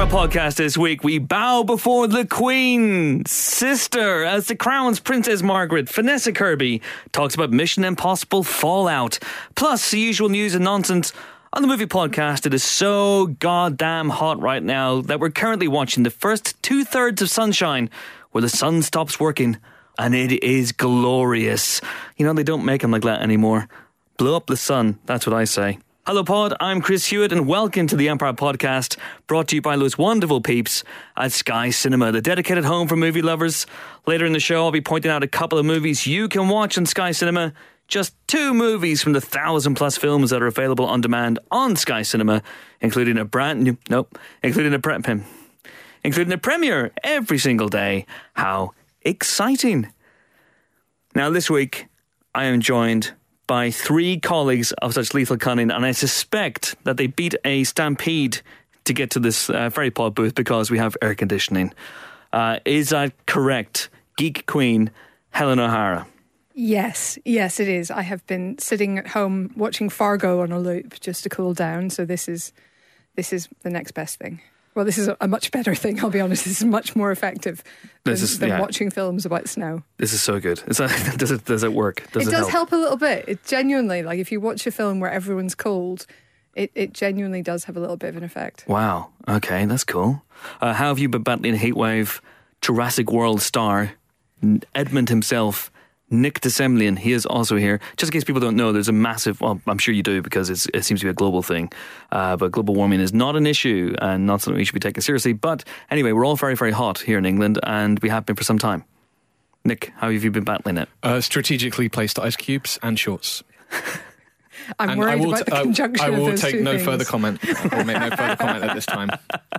podcast this week, we bow before the Queen's sister as the Crown's Princess Margaret, Vanessa Kirby, talks about Mission Impossible Fallout, plus the usual news and nonsense. On the movie podcast, it is so goddamn hot right now that we're currently watching the first 2/3 of Sunshine, where the sun stops working, and it is glorious. You know, they don't make them like that anymore. Blow up the sun, that's what I say. Hello pod, I'm Chris Hewitt and welcome to the Empire Podcast, brought to you by those wonderful peeps at Sky Cinema, the dedicated home for movie lovers. Later in the show I'll be pointing out a couple of movies you can watch on Sky Cinema. Just 2 movies from the 1,000+ films that are available on demand on Sky Cinema, including a premiere every single day. How exciting. Now this week I am joined by 3 colleagues of such lethal cunning, and I suspect that they beat a stampede to get to this very pod booth because we have air conditioning. Is that correct? Geek Queen Helen O'Hara. Yes, it is. I have been sitting at home watching Fargo on a loop just to cool down, so this is the next best thing. Well, this is a much better thing, I'll be honest. This is much more effective than watching films about snow. This is so good. Does it work? It does help a little bit. It genuinely, like if you watch a film where everyone's cold, it genuinely does have a little bit of an effect. Wow. Okay, that's cool. How have you been battling a heatwave? Jurassic World star, Edmund himself, Nick DeSemlian, he is also here. Just in case people don't know, there's a massive, well, I'm sure you do because it seems to be a global thing, but global warming is not an issue and not something we should be taking seriously. But anyway, we're all very, very hot here in England and we have been for some time. Nick, how have you been battling it? Strategically placed ice cubes and shorts. I'm worried about the conjunction of those two things. I will take no further comment. I will make no further comment at this time.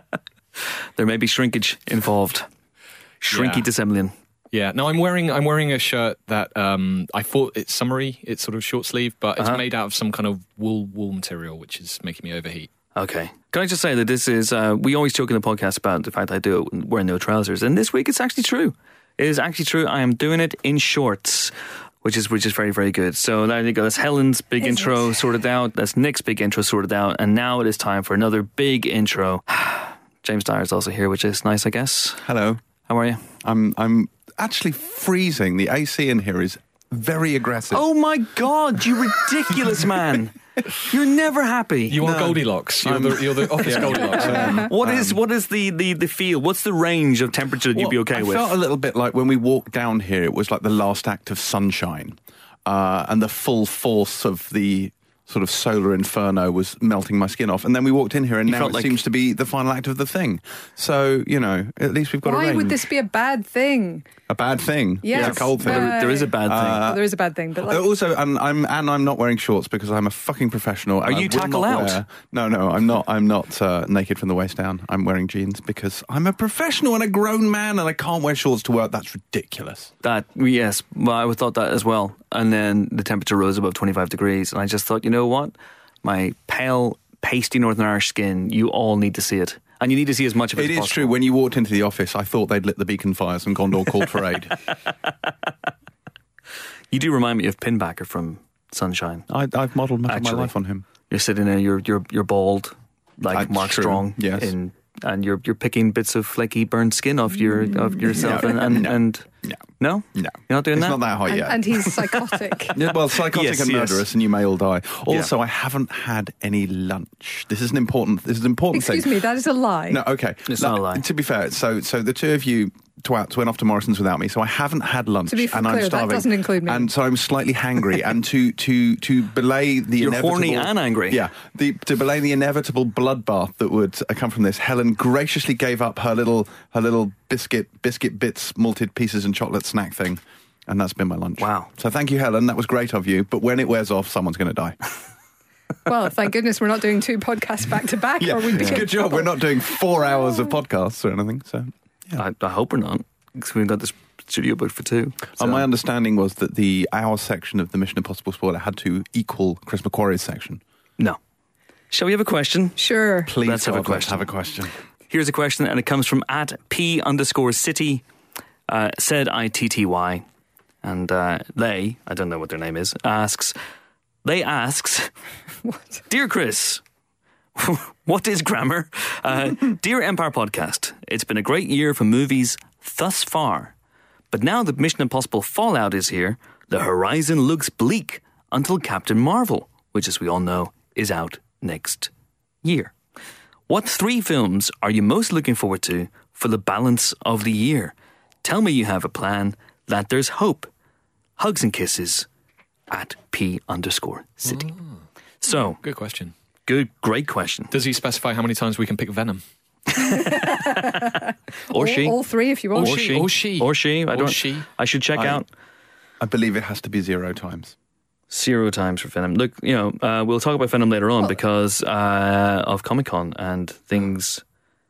There may be shrinkage involved. Shrinky DeSemlian. Yeah, no, I'm wearing a shirt that I thought it's summery, it's sort of short sleeve, but it's made out of some kind of wool material, which is making me overheat. Okay. Can I just say that this is, we always joke in the podcast about the fact that I do it wearing no trousers, and this week it's actually true. It is actually true. I am doing it in shorts, which is very, very good. So there you go. That's Helen's big intro sorted out. That's Nick's big intro sorted out, and now it is time for another big intro. James Dyer is also here, which is nice, I guess. Hello. How are you? I'm actually freezing. The AC in here is very aggressive. Oh my God, you ridiculous man. You're never happy. You are Goldilocks. You're the office Goldilocks. What is the feel? What's the range of temperature that you'd be okay with? I felt a little bit like when we walked down here, it was like the last act of Sunshine. And the full force of the sort of solar inferno was melting my skin off. And then we walked in here and now it seems to be the final act of the thing. So, you know, at least we've got a range. Why would this be a bad thing? A bad thing? Yes. It's a cold thing. There is a bad thing. Well, there is a bad thing. But also, I'm not wearing shorts because I'm a fucking professional. Are you tackle out? No, I'm not naked from the waist down. I'm wearing jeans because I'm a professional and a grown man and I can't wear shorts to work. That's ridiculous. Yes, well, I would thought that as well. And then the temperature rose above 25 degrees. And I just thought, you know what? My pale, pasty Northern Irish skin, you all need to see it. And you need to see as much of it as possible. It is true. When you walked into the office, I thought they'd lit the beacon fires and Gondor called for aid. You do remind me of Pinbacker from Sunshine. I've modelled much of my life on him. You're sitting there, you're bald, like Mark true. Strong. Yes. And you're picking bits of flaky burnt skin off yourself. No? No. You're not doing that? It's not that hot yet. And he's psychotic. Well, psychotic and murderous, and you may all die. Also, Yeah. I haven't had any lunch. This is an important thing. Excuse me, that is a lie. No, okay. It's not a lie. To be fair, so the two of you twats went off to Morrison's without me, so I haven't had lunch. To be and clear, I'm starving. that doesn't include me. And so I'm slightly hangry. And to belay the You're inevitable... horny and angry. Yeah. To belay the inevitable bloodbath that would come from this, Helen graciously gave up her little biscuit bits, malted pieces and chocolate snack thing. And that's been my lunch. Wow. So thank you, Helen. That was great of you. But when it wears off, someone's going to die. Well, thank goodness we're not doing 2 podcasts back to back. Yeah, or we'd be it's a good job. We're not doing 4 hours of podcasts or anything. So yeah. I hope we're not, because we've got this studio booked for 2. So. My understanding was that the hour section of the Mission Impossible spoiler had to equal Chris McQuarrie's section. No. Shall we have a question? Sure. Please, Let's have a question. Have a question. Here's a question, and it comes from @P_City, said ITTY, and they, I don't know what their name is, asks, What? Dear Chris, What is grammar? Dear Empire Podcast, it's been a great year for movies thus far. But now that Mission Impossible Fallout is here, the horizon looks bleak until Captain Marvel, which, as we all know, is out next year. What 3 films are you most looking forward to for the balance of the year? Tell me you have a plan, that there's hope. Hugs and kisses at P_city. So, good question. Great question. Does he specify how many times we can pick Venom? Or she. All 3 if you want. Or she. I should check out. I believe it has to be 0 times. 0 times for Venom. Look, we'll talk about Venom later on because of Comic-Con and things.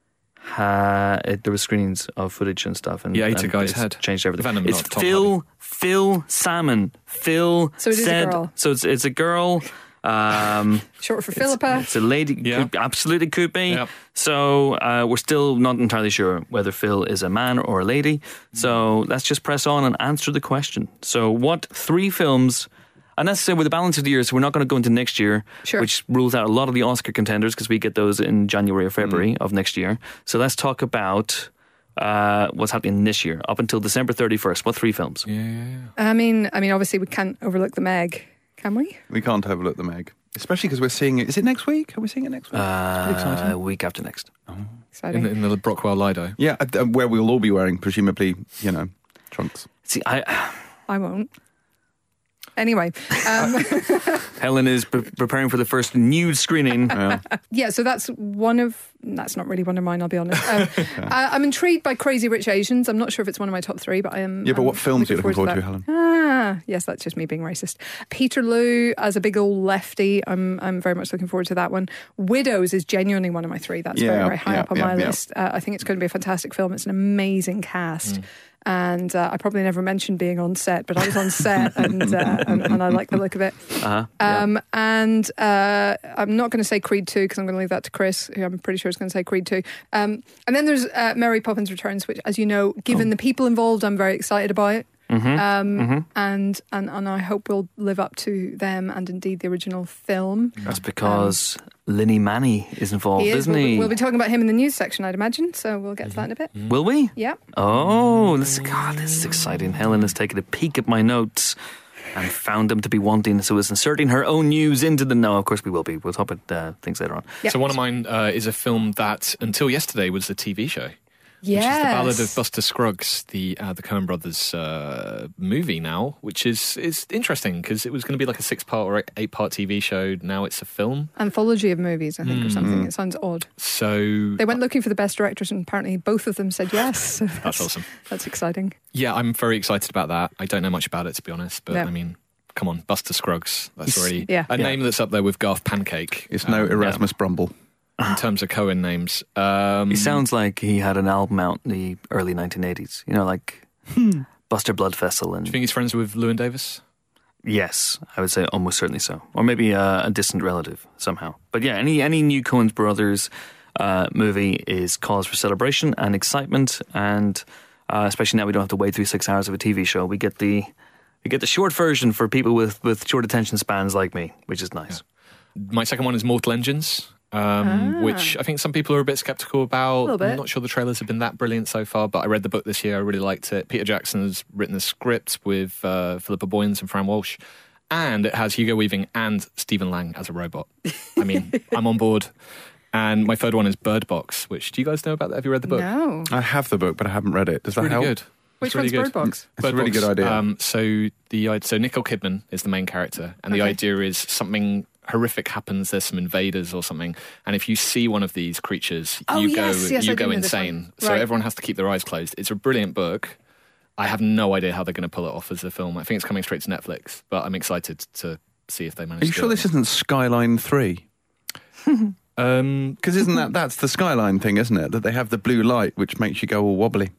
There were screenings of footage and stuff, and ate a guy's head. Changed everything. Venom, it's not Tom Phil Salmon. Phil. So it is a girl. So it's a girl. Short for Philippa. It's a lady. Yeah. Absolutely could be. Yep. So we're still not entirely sure whether Phil is a man or a lady. So let's just press on and answer the question. So what 3 films? And that's with the balance of the year, so we're not going to go into next year, which rules out a lot of the Oscar contenders because we get those in January or February of next year. So let's talk about what's happening this year up until December 31st. What 3 films? Yeah. I mean, obviously we can't overlook the Meg, can we? We can't overlook the Meg, especially because we're seeing it. Is it next week? Are we seeing it next week? It's exciting. Week after next. Oh. Exciting. In the Brockwell Lido. Yeah, where we'll all be wearing, presumably, trunks. See, I won't. Anyway. Helen is preparing for the first nude screening. Yeah, so that's not really one of mine, I'll be honest. I'm intrigued by Crazy Rich Asians. I'm not sure if it's one of my top 3, but I am. Yeah, but what films are you looking forward to, Helen? Yes, that's just me being racist. Peterloo as a big old lefty. I'm very much looking forward to that one. Widows is genuinely one of my 3. That's very, very high up on my list. I think it's going to be a fantastic film. It's an amazing cast. And I probably never mentioned being on set, but I was on set and I like the look of it. And I'm not going to say Creed 2 because I'm going to leave that to Chris, who I'm pretty sure is going to say Creed 2. And then there's Mary Poppins Returns, which, as you know, given the people involved, I'm very excited about it. And I hope we'll live up to them and indeed the original film. That's because Linny Manny is involved, isn't he? We'll be talking about him in the news section, I'd imagine, so we'll get to that in a bit. Will we? Yeah. Oh, this is exciting. Helen has taken a peek at my notes and found them to be wanting, so is inserting her own news into them. No, of course we will be. We'll talk about things later on. Yep. So one of mine is a film that until yesterday was a TV show. Yes. Which is The Ballad of Buster Scruggs, the Coen Brothers movie now, which is interesting because it was going to be like a 6-part or 8-part TV show. Now it's a film. Anthology of movies, I think, or something. It sounds odd. So they went looking for the best directors and apparently both of them said yes. So that's awesome. That's exciting. Yeah, I'm very excited about that. I don't know much about it, to be honest, but I mean, come on, Buster Scruggs. That's already a name that's up there with Garth Pancake. It's no Erasmus Brumble. In terms of Coen names. He sounds like he had an album out in the early 1980s. Like Buster Bloodvessel. And do you think he's friends with Llewyn Davis? Yes, I would say almost certainly so. Or maybe a distant relative somehow. But yeah, any new Coen Brothers movie is cause for celebration and excitement. And especially now we don't have to wait through 6 hours of a TV show. We get the short version for people with short attention spans like me, which is nice. Yeah. My second one is Mortal Engines. Which I think some people are a bit skeptical about. I'm not sure the trailers have been that brilliant so far, but I read the book this year. I really liked it. Peter Jackson has written the script with Philippa Boyens and Fran Walsh, and it has Hugo Weaving and Stephen Lang as a robot. I mean, I'm on board. And my third one is Bird Box, which, do you guys know about that? Have you read the book? No. I have the book, but I haven't read it. Does that help? Good. Which one's Bird Box? It's a really good idea. So Nicole Kidman is the main character, and the idea is something horrific happens. There's some invaders or something, and if you see one of these creatures, you go insane. So everyone has to keep their eyes closed. It's a brilliant book. I have no idea how they're going to pull it off as a film. I think it's coming straight to Netflix, but I'm excited to see if they manage. Are you sure this isn't Skyline 3? Because isn't that's the Skyline thing, isn't it? That they have the blue light which makes you go all wobbly.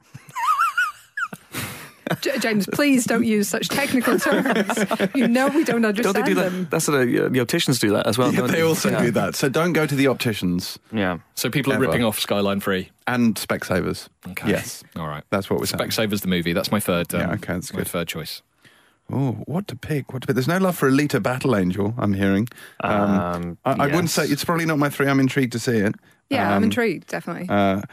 James, please don't use such technical terms. You know we don't understand don't they do them. That? That's what the opticians do that as well. Yeah, they also do that. So don't go to the opticians. Yeah. So people are ripping off Skyline 3. And Specsavers. Okay. Yes. All right. That's what we're saying. Specsavers the movie. That's my third. Okay, that's good. My third choice. Oh, what to pick? There's no love for Alita Battle Angel, I'm hearing. I wouldn't say, it's probably not my 3. I'm intrigued to see it. Yeah, I'm intrigued, definitely.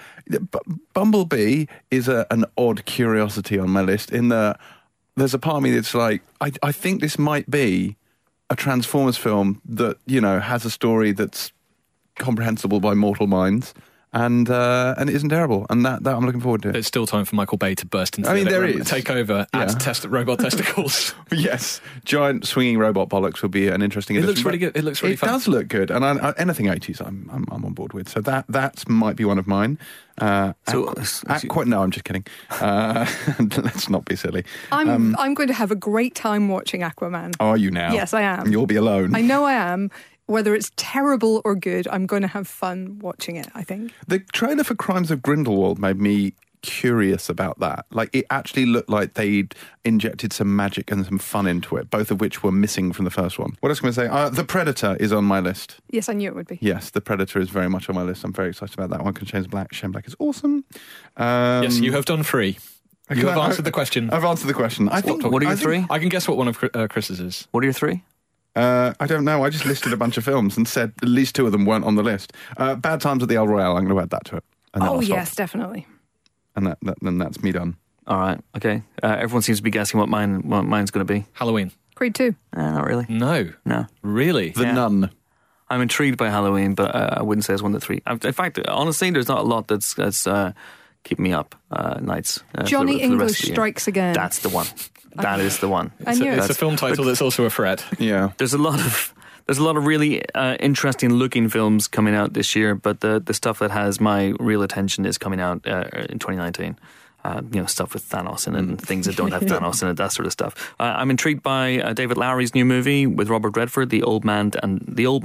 Bumblebee is an odd curiosity on my list in that there's a part of me that's like, I think this might be a Transformers film that, has a story that's comprehensible by mortal minds. And it isn't terrible, and that I'm looking forward to. There's still time for Michael Bay to burst into there is. take over, add robot testicles. Yes, giant swinging robot bollocks would be an interesting addition. It looks really good. It looks really fun. It does look good, and anything 80s, I'm on board with. So that might be one of mine. No, I'm just kidding. Let's not be silly. I'm going to have a great time watching Aquaman. Are you now? Yes, I am. You'll be alone. I know I am. Whether it's terrible or good, I'm going to have fun watching it, I think. The trailer for Crimes of Grindelwald made me curious about that. Like, it actually looked like they'd injected some magic and some fun into it, both of which were missing from the first one. What else can I say? The Predator is on my list. Yes, I knew it would be. Yes, The Predator is very much on my list. I'm very excited about that one. Shane Black is awesome. Yes, you have done 3. You have answered the question. I've answered the question. What are your 3? I can guess what one of Chris's is. What are your 3? I don't know. I just listed a bunch of films and said at least 2 of them weren't on the list. Bad Times at the El Royale, I'm going to add that to it. Yes, definitely. And then that's me done. All right, okay. Everyone seems to be guessing what mine's going to be. Halloween. Creed 2. Not really. No. Really? The Nun. I'm intrigued by Halloween, but I wouldn't say it's one of the 3. In fact, honestly, there's not a lot that's keeping me up nights. Johnny English Strikes Again. That's the one. That is the one. It's a film title that's also a threat. Yeah. There's a lot of really interesting looking films coming out this year, but the stuff that has my real attention is coming out in 2019. Stuff with Thanos in it and things that don't have Thanos in it, that sort of stuff. I'm intrigued by David Lowery's new movie with Robert Redford, The Old Man and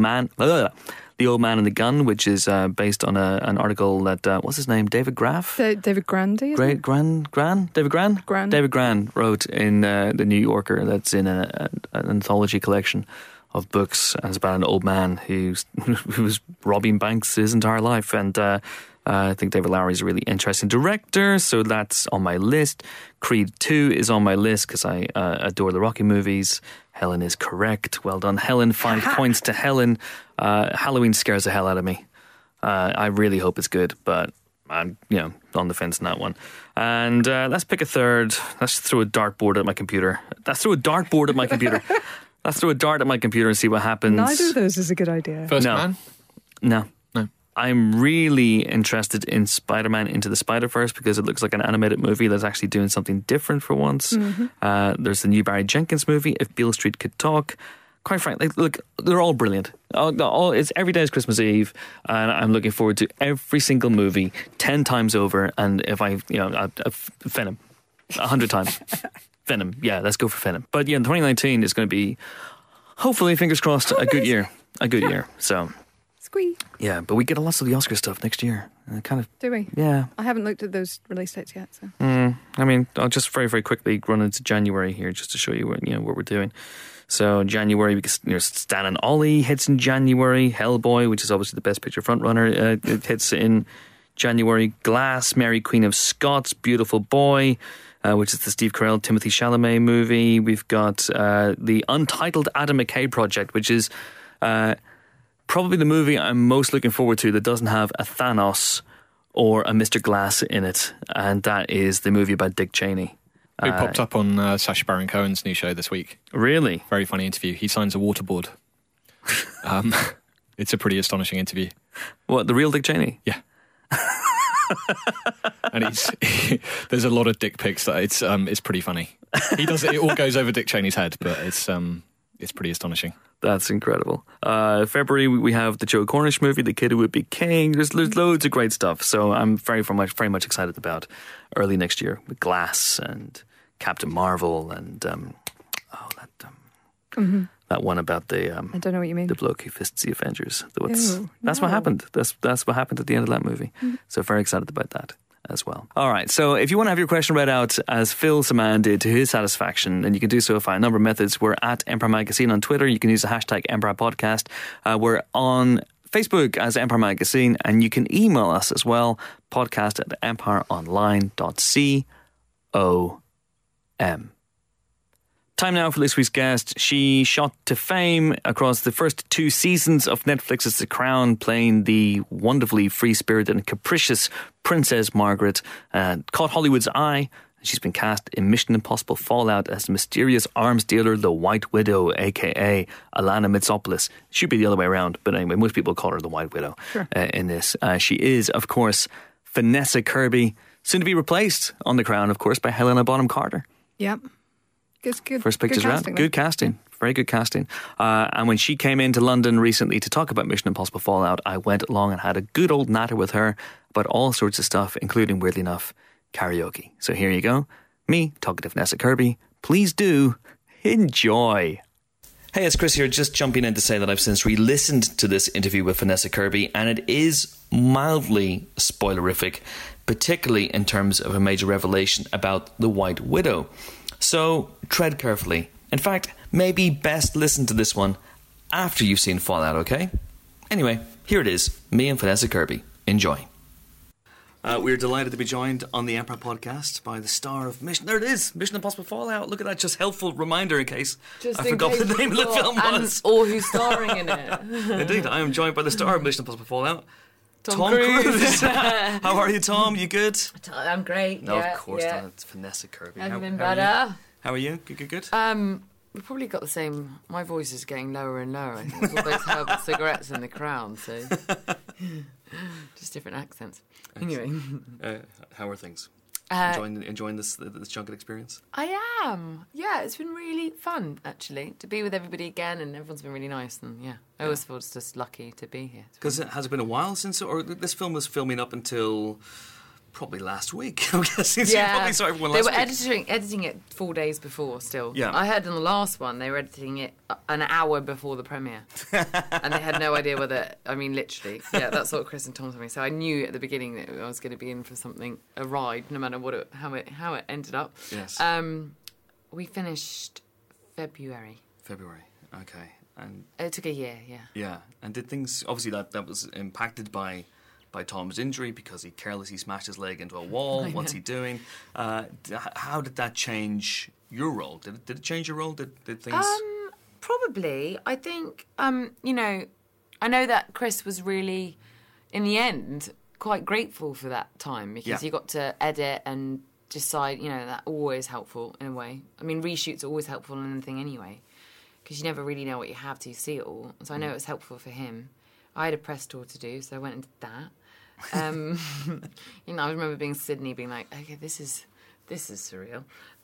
the Gun, which is based on an article that, what's his name, David Graff? David Grandy? David Gran? David Gran wrote in The New Yorker, that's in an anthology collection of books, and it's about an old man who was robbing banks his entire life, and I think David Lowery is a really interesting director, so that's on my list. Creed 2 is on my list because I adore the Rocky movies. Helen is correct. Well done, Helen. 5 points to Helen. Halloween scares the hell out of me. I really hope it's good, but I'm on the fence on that one. And let's pick a third. Let's throw a dartboard at my computer. Let's throw a dart at my computer and see what happens. Neither of those is a good idea. First Man? No. I'm really interested in Spider-Man Into the Spider-Verse because it looks like an animated movie that's actually doing something different for once. Mm-hmm. There's the new Barry Jenkins movie, If Beale Street Could Talk. Quite frankly, look, they're all brilliant. It's every day is Christmas Eve, and I'm looking forward to every single movie 10 times over. And if Venom 100 times. Venom, yeah, let's go for Venom. But 2019 is going to be, hopefully, fingers crossed, a good year. So. Squee. Yeah, but we get lots of the Oscar stuff next year. Do we? Yeah. I haven't looked at those release dates yet. So. I'll just very, very quickly run into January here just to show you what we're doing. So January, because Stan and Ollie hits in January. Hellboy, which is obviously the Best Picture frontrunner, it hits in January. Glass, Mary Queen of Scots, Beautiful Boy, which is the Steve Carell, Timothée Chalamet movie. We've got the Untitled Adam McKay Project, which is probably the movie I'm most looking forward to that doesn't have a Thanos or a Mr. Glass in it, and that is the movie about Dick Cheney. It popped up on Sacha Baron Cohen's new show this week. Really? Very funny interview. He signs a waterboard. It's a pretty astonishing interview. What, the real Dick Cheney? Yeah. And there's a lot of dick pics that it's pretty funny. It all goes over Dick Cheney's head, but it's pretty astonishing. That's incredible. February, we have the Joe Cornish movie, The Kid Who Would Be King. There's loads of great stuff. So I'm very much excited about early next year with Glass and Captain Marvel and that one about the I don't know what you mean. The bloke who fists the Avengers. That's what happened. That's what happened at the end of that movie. So very excited about that as well. All right, so if you want to have your question read out as Phil Saman did to his satisfaction, then you can do so via a number of methods. We're at Empire Magazine on Twitter. You can use the hashtag Empire Podcast. We're on Facebook as Empire Magazine, and you can email us as well, podcast@empireonline.com. Time now for this week's guest. She shot to fame across the first 2 seasons of Netflix's The Crown, playing the wonderfully free-spirited and capricious Princess Margaret. Caught Hollywood's eye. She's been cast in Mission Impossible Fallout as the mysterious arms dealer, the White Widow, a.k.a. Alana Mitsopoulos. Should be the other way around, but anyway, most people call her the White Widow in this. She is, of course, Vanessa Kirby, soon to be replaced on The Crown, of course, by Helena Bonham Carter. Yep. Good. First pictures good around. casting, Good casting. Very good casting. And when she came into London recently to talk about Mission Impossible Fallout, I went along and had a good old natter with her about all sorts of stuff, including, weirdly enough, karaoke. So here you go. Me talking to Vanessa Kirby. Please do enjoy. Hey, it's Chris here, just jumping in to say that I've since re-listened to this interview with Vanessa Kirby, and it is mildly spoilerific, particularly in terms of a major revelation about the White Widow. So tread carefully. In fact, maybe best listen to this one after you've seen Fallout, okay? Anyway, here it is, me and Vanessa Kirby. Enjoy. We're delighted to be joined on the Emperor podcast by the star of Mission... There it is! Mission Impossible Fallout. Look at that, just helpful reminder in case I forgot the name of the film was. Or who's starring in it. Indeed, I am joined by the star of Mission Impossible Fallout, Tom Cruise. How are you, Tom? You good? I'm great. No, yeah, of course yeah. not. It's Vanessa Kirby. Haven't been how better. How are you? Good? We've probably got the same... My voice is getting lower and lower. I think it's all those herbal cigarettes in The Crown, so... Just different accents. Anyway. How are things? Enjoying this junket experience? I am. Yeah, it's been really fun, actually, to be with everybody again, and everyone's been really nice, and I always feel just lucky to be here. Because has it been a while since... Or this film was filming up until... Probably last week, I'm guessing. Yeah, probably saw everyone last they were week. editing it 4 days before still. Yeah. I heard in the last one they were editing it an hour before the premiere. And they had no idea whether, I mean, literally. Yeah, that's what Chris and Tom told me. So I knew at the beginning that I was going to be in for something, a ride, no matter how it ended up. Yes. We finished February. Okay. And it took a year, yeah. Yeah. And did things... Obviously that was impacted by Tom's injury because he carelessly smashed his leg into a wall. What's he doing? How did that change your role? Did it change your role? Did things... Probably. I think, I know that Chris was really, in the end, quite grateful for that time because he got to edit and decide, that always helpful in a way. I mean, reshoots are always helpful in anything anyway because you never really know what you have till you see it all. So I know it was helpful for him. I had a press tour to do, so I went and did that. I remember being in Sydney, being like, okay, this is surreal.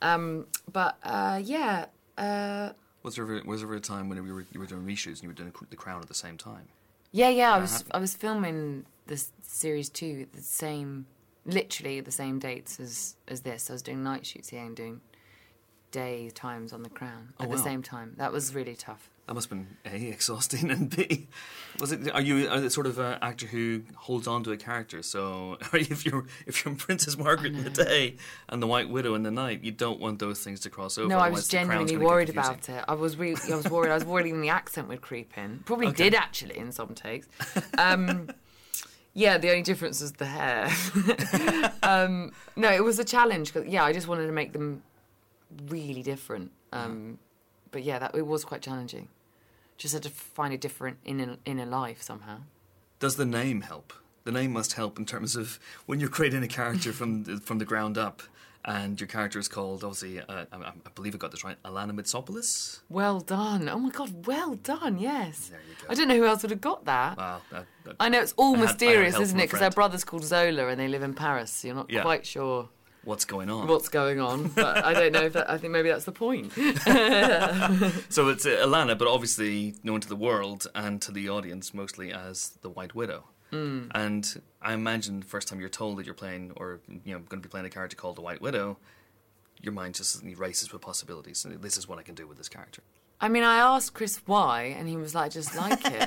Was there a time when you were doing reshoots and you were doing The Crown at the same time? Yeah. I was filming this series 2 literally the same dates as this. I was doing night shoots here and doing day times on The Crown at the same time. That was really tough. That must have been A, exhausting, and B, are you the sort of actor who holds on to a character? So if you're Princess Margaret in the day and the White Widow in the night, you don't want those things to cross over. No, I was genuinely worried about it. I was worried. I was worried even the accent would creep in. Probably did actually in some takes. Yeah, the only difference was the hair. No, it was a challenge because I just wanted to make them really different. But it was quite challenging. Just had to find a different inner life somehow. Does the name help? The name must help in terms of when you're creating a character from the ground up, and your character is called, obviously, I believe I got this right, Alana Mitsopoulos? Well done. Oh my God, well done, yes. There you go. I don't know who else would have got that. Wow. I know it's all mysterious, isn't it? Because their brother's called Zola and they live in Paris, so you're not quite sure... What's going on? But I don't know I think maybe that's the point. So it's Alana, but obviously known to the world and to the audience mostly as the White Widow. And I imagine the first time you're told that you're playing or going to be playing a character called the White Widow, your mind just races with possibilities. And this is what I can do with this character. I mean, I asked Chris why, and he was like, just like it.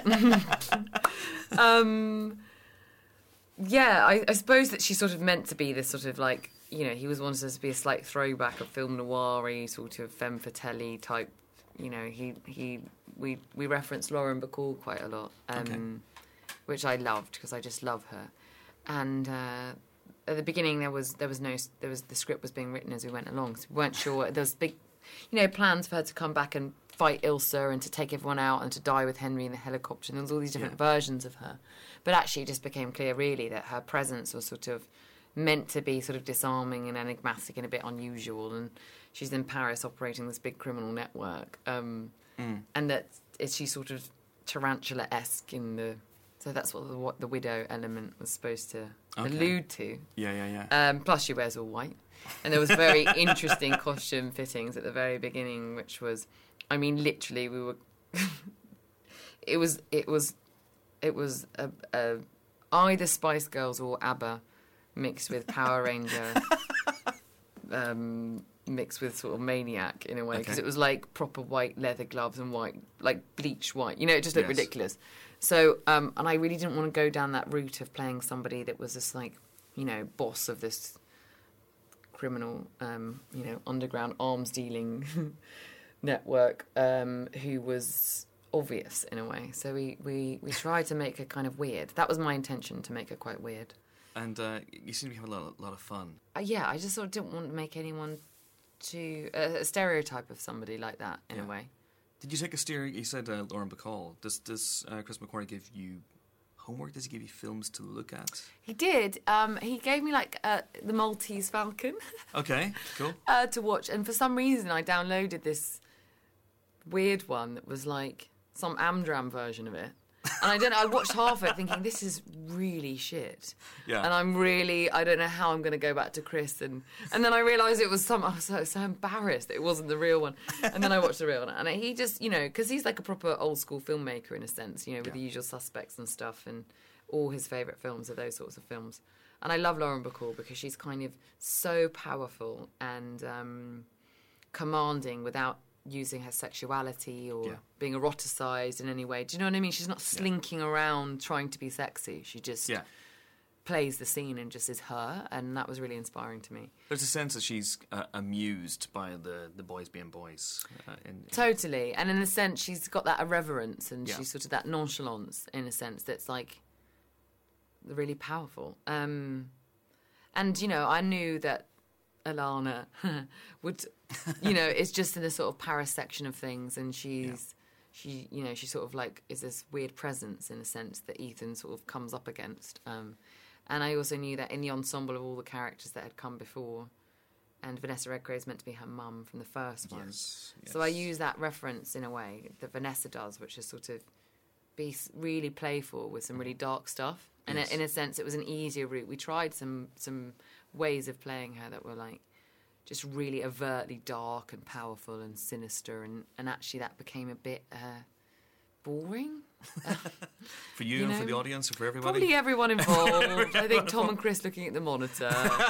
I suppose that she's sort of meant to be this sort of like, he was wanted to be a slight throwback of film noir-y, sort of femme fatale type. We referenced Lauren Bacall quite a lot, which I loved because I just love her. And at the beginning, the script was being written as we went along, so we weren't sure. There was big plans for her to come back and fight Ilsa and to take everyone out and to die with Henry in the helicopter. And there was all these different versions of her. But actually it just became clear, really, that her presence was sort of meant to be sort of disarming and enigmatic and a bit unusual. And she's in Paris operating this big criminal network. And that she's sort of tarantula-esque in the... So that's what the widow element was supposed to allude to. Yeah. Plus she wears all white. And there was very interesting costume fittings at the very beginning, which was... I mean, literally, we were... it was either Spice Girls or ABBA mixed with Power Ranger, mixed with sort of Maniac in a way, because it was like proper white leather gloves and white, like bleached white. It just looked ridiculous. So, and I really didn't want to go down that route of playing somebody that was just like, boss of this criminal, underground arms dealing network, who was obvious in a way. So we tried to make her kind of weird. That was my intention, to make her quite weird. And you seem to be having a lot of fun. I just sort of didn't want to make anyone too a stereotype of somebody like that in a way. Did you take a steer? You said Lauren Bacall. Does Chris McQuarrie give you homework? Does he give you films to look at? He did. He gave me the Maltese Falcon. Okay, cool. To watch, and for some reason I downloaded this weird one that was like some Amdram version of it. And I watched half of it thinking, this is really shit. Yeah. And I don't know how I'm going to go back to Chris. And then I realised it was I was so embarrassed that it wasn't the real one. And then I watched the real one. And he just, because he's like a proper old school filmmaker in a sense, with The Usual Suspects and stuff. And all his favourite films are those sorts of films. And I love Lauren Bacall because she's kind of so powerful and commanding without using her sexuality or being eroticized in any way. Do you know what I mean? She's not slinking around trying to be sexy. She just plays the scene and just is her, and that was really inspiring to me. There's a sense that she's amused by the boys being boys. Totally. And in a sense, she's got that irreverence and she's sort of that nonchalance in a sense that's like really powerful. And, I knew that Alana would, is just in the sort of Paris section of things, and she sort of like is this weird presence in a sense that Ethan sort of comes up against. And I also knew that in the ensemble of all the characters that had come before, and Vanessa Redgrave is meant to be her mum from the first one. Yes. So I use that reference in a way that Vanessa does, which is sort of be really playful with some really dark stuff. And in a sense, it was an easier route. We tried some ways of playing her that were like just really overtly dark and powerful and sinister, and actually that became a bit boring. For you and for the audience, or for everybody? Probably everyone involved. I think Tom and Chris looking at the monitor.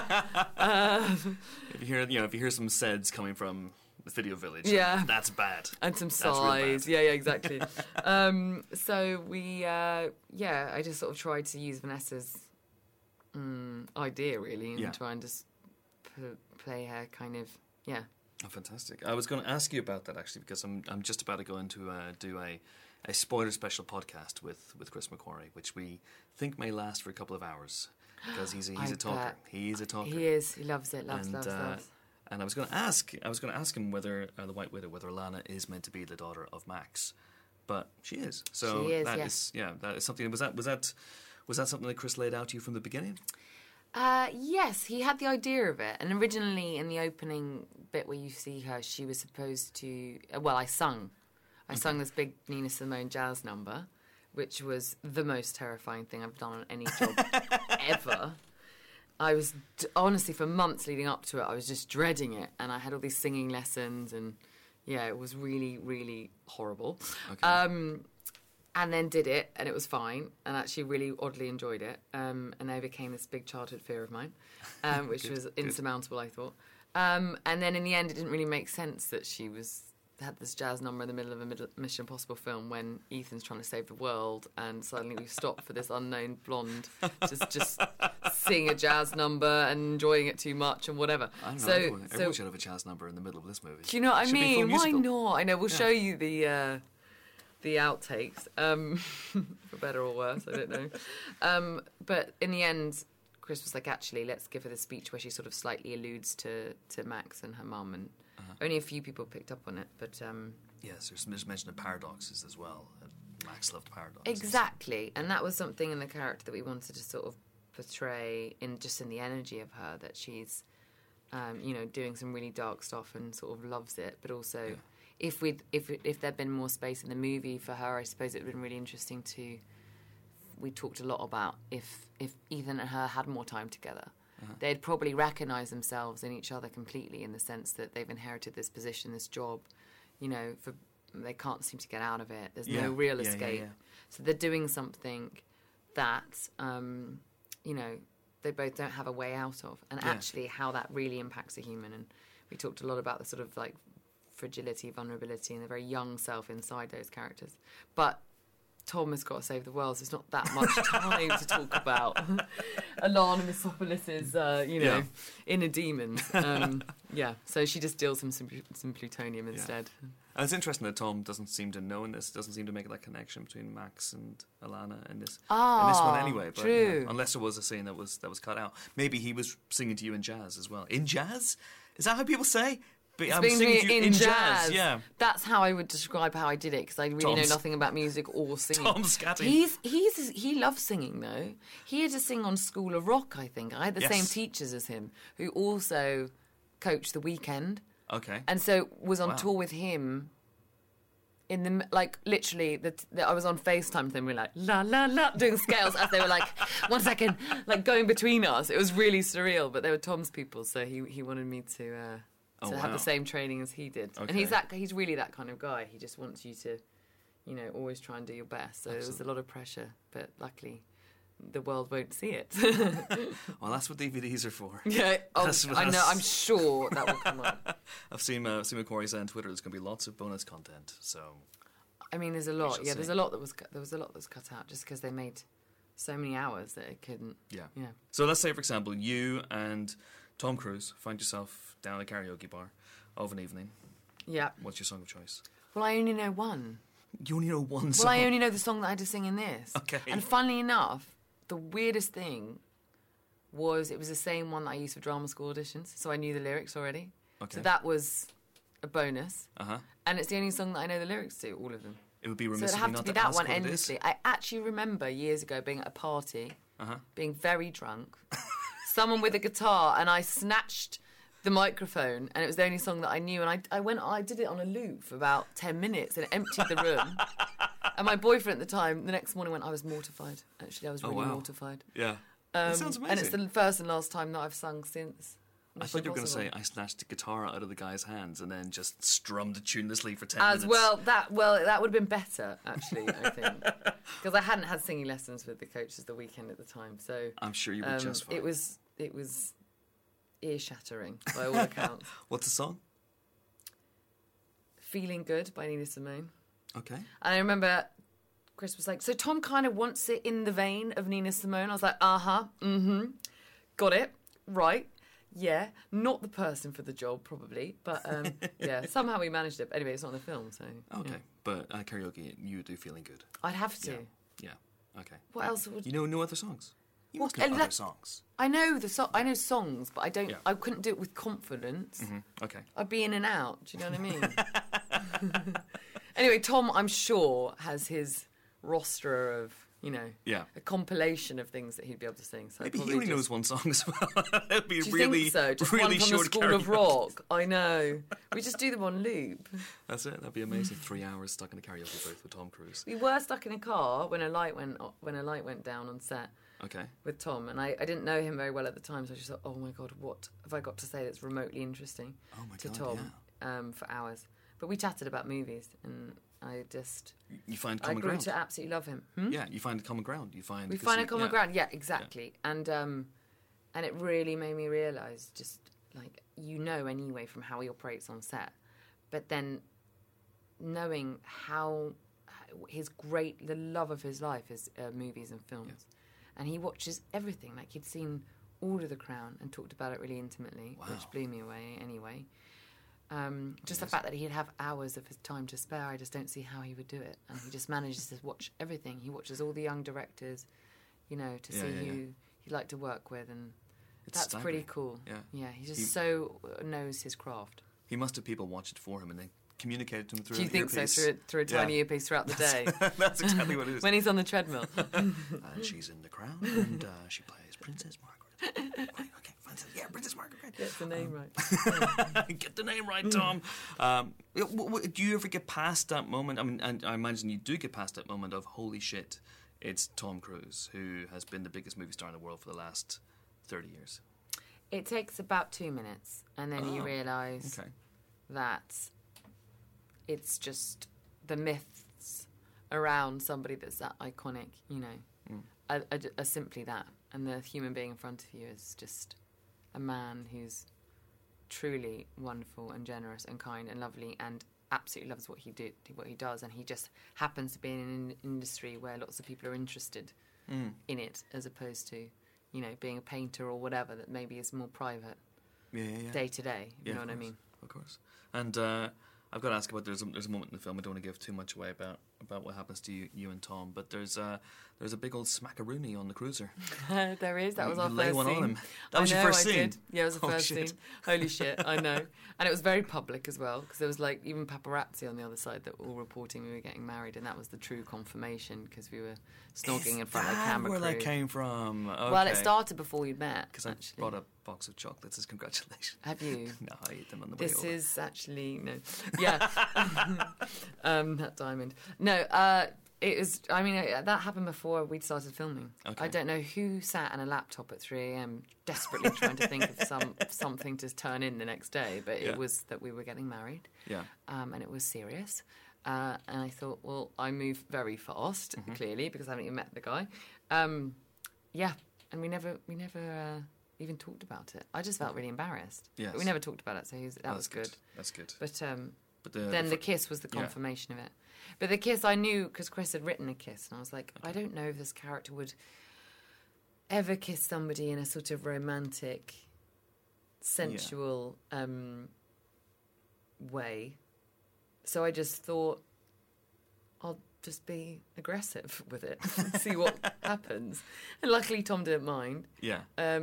If you hear some SEDs coming from the Video Village, that's bad. And some sighs. Yeah, exactly. So we, I just sort of tried to use Vanessa's idea, really, and try and just play her kind of, Oh, fantastic. I was going to ask you about that, actually, because I'm just about to go into do a spoiler special podcast with Chris McQuarrie, which we think may last for a couple of hours, because he's a talker. He's a talker. He is. He loves it. Loves. And I was going to ask him whether the White Widow, whether Alana is meant to be the daughter of Max, but she is. So she is, that is something. Was that something that Chris laid out to you from the beginning? Yes, he had the idea of it, and originally in the opening bit where you see her, she was supposed to. I sung this big Nina Simone jazz number, which was the most terrifying thing I've done on any job ever. I was, honestly, for months leading up to it, I was just dreading it. And I had all these singing lessons, and it was really, really horrible. Okay. And then did it, and it was fine, and actually really oddly enjoyed it. And overcame this big childhood fear of mine, which was insurmountable, I thought. And then in the end, it didn't really make sense that she had this jazz number in the middle of a Mission Impossible film when Ethan's trying to save the world, and suddenly we stop for this unknown blonde just sing a jazz number and enjoying it too much and whatever. I don't know, everyone should have a jazz number in the middle of this movie. Do you know what I mean? Why not? I know, we'll show you the outtakes, for better or worse, I don't know. But in the end, Chris was like, actually, let's give her the speech where she sort of slightly alludes to Max and her mum, and only a few people picked up on it, but... yes, there's mention of paradoxes as well. Max loved paradoxes. Exactly, and that was something in the character that we wanted to sort of portray in the energy of her, that she's, doing some really dark stuff and sort of loves it, but also if there'd been more space in the movie for her, I suppose it would have been really interesting to... We talked a lot about if Ethan and her had more time together, they'd probably recognise themselves in each other completely, in the sense that they've inherited this position, this job, they can't seem to get out of it. There's no real escape. Yeah. So they're doing something that, they both don't have a way out of. And actually how that really impacts a human. And we talked a lot about the sort of like fragility, vulnerability, and the very young self inside those characters. But Tom has got to save the world, so there's not that much time to talk about Ilana Missopoulos' inner demons. So she just deals him some plutonium instead. And it's interesting that Tom doesn't seem to know in this, doesn't seem to make that connection between Max and Ilana in this one anyway. But, true. Unless there was a scene that was cut out. Maybe he was singing to you in jazz as well. In jazz? Is that how people say? But I'm singing to you in jazz. Yeah, that's how I would describe how I did it, because I really know nothing about music or singing. Tom's scatting. He loves singing though. He had to sing on School of Rock, I think. I had the same teachers as him, who also coached The Weeknd. Okay, and so was on tour with him. In the literally, I was on FaceTime with them. We were like la la la doing scales as they were like 1 second, like going between us. It was really surreal. But they were Tom's people, so he wanted me to have the same training as he did. Okay. And he's really that kind of guy. He just wants you to, always try and do your best. So There was a lot of pressure, but luckily the world won't see it. Well, that's what DVDs are for. Yeah, I know. I'm sure that will come up. I've seen McQuarrie say on Twitter there's going to be lots of bonus content. So, I mean, there's a lot. Yeah, there's a lot that was cut out just because they made so many hours that it couldn't. Yeah. So let's say, for example, you and Tom Cruise find yourself down at a karaoke bar of an evening. Yeah. What's your song of choice? Well, I only know one. You only know one song? Well, I only know the song that I had to sing in this. Okay. And funnily enough, the weirdest thing was it was the same one that I used for drama school auditions, so I knew the lyrics already. Okay. So that was a bonus. Uh-huh. And it's the only song that I know the lyrics to, all of them. It would be remiss so of me not to ask what it is. So it would have to be that one endlessly. I actually remember years ago being at a party, being very drunk, someone with a guitar, and I snatched the microphone, and it was the only song that I knew, and I did it on a loop for about 10 minutes and emptied the room. And my boyfriend at the time, the next morning went, I was mortified. Actually, I was really mortified. Yeah. That sounds amazing. And it's the first and last time that I've sung since. I thought you were going to say, I snatched the guitar out of the guy's hands and then just strummed tunelessly for 10 minutes. That would have been better, actually, I think. Because I hadn't had singing lessons with the coaches The Weeknd at the time. So I'm sure you were just fine. It was ear-shattering, by all accounts. What's the song? Feeling Good by Nina Simone. Okay. And I remember Chris was like, so Tom kind of wants it in the vein of Nina Simone. I was like, got it, right, yeah. Not the person for the job, probably, but somehow we managed it. But anyway, it's not in the film, so... Okay, yeah. But karaoke, you do Feeling Good. I'd have to. Yeah, okay. What else would... You know no other songs? You must know other songs. I know I know songs, but I don't. Yeah. I couldn't do it with confidence. Mm-hmm. Okay. I'd be in and out. Do you know what I mean? Anyway, Tom, I'm sure, has his roster of a compilation of things that he'd be able to sing. So maybe he only knows one song as well. It'd be do you really, think so? Just really one from short the School of Rock. I know. We just do them on loop. That's it. That'd be amazing. 3 hours stuck in a karaoke booth with Tom Cruise. We were stuck in a car when a light went down on set. Okay. With Tom, and I didn't know him very well at the time, so I just thought, oh my God, what have I got to say that's remotely interesting to Tom for hours? But we chatted about movies, and I find common ground. I grew to absolutely love him. Yeah, you find common ground. We find a common ground. Yeah, exactly. Yeah. And it really made me realise, just like anyway from how he operates on set, but then knowing how the love of his life is movies and films. Yeah. And he watches everything. Like, he'd seen all of The Crown and talked about it really intimately, which blew me away anyway. Just the fact that he'd have hours of his time to spare, I just don't see how he would do it. And he just manages to watch everything. He watches all the young directors, to see he liked to work with, and It's that's staggering. pretty cool. Yeah. He just so knows his craft. He must have people watch it for him and then communicate it to him through Do you an think earpiece. so? Through a tiny earpiece throughout the day? That's exactly what it is. When he's on the treadmill. And she's in The Crown, and she plays Princess Margaret. Right, okay, fantastic. Yeah, Princess Margaret. Right. Get the name right. Get the name right, Tom. Do you ever get past that moment? I mean, and I imagine you do get past that moment of, holy shit, it's Tom Cruise, who has been the biggest movie star in the world for the last 30 years. It takes about 2 minutes, and then you realise that it's just the myths around somebody that's that iconic, are simply that. And the human being in front of you is just a man who's truly wonderful and generous and kind and lovely and absolutely loves what he does, and he just happens to be in an industry where lots of people are interested in it, as opposed to, being a painter or whatever that maybe is more private, day to day. You know what I mean? Of course. And I've got to ask about there's a moment in the film, I don't want to give too much away about what happens to you and Tom, but there's a big old smackaroony on the cruiser. There is. That was our You lay first one scene. on him. That was your first scene? Did. Yeah, it was the first scene. Holy shit, I know. And it was very public as well, because there was even paparazzi on the other side that were all reporting we were getting married, and that was the true confirmation, because we were snogging in front of the camera where crew. that came from? Okay. Well, it started before we'd met. Because I brought a box of chocolates as congratulations. Have you? No, I ate them on the way This over. is actually no, yeah, that diamond. No, it was. I mean, that happened before we'd started filming. Okay. I don't know who sat at a laptop at 3 a.m. desperately trying to think of something to turn in the next day, but it was that we were getting married. Yeah. And it was serious. And I thought, well, I move very fast, clearly, because I haven't even met the guy. Yeah, and we never even talked about it. I just felt really embarrassed. Yes. But we never talked about it, so that was good. That's good. But then the kiss was the confirmation of it. But the kiss I knew because Chris had written a kiss, and I was like, I don't know if this character would ever kiss somebody in a sort of romantic, sensual way. So I just thought, I'll just be aggressive with it, see what happens. And luckily Tom didn't mind. Yeah.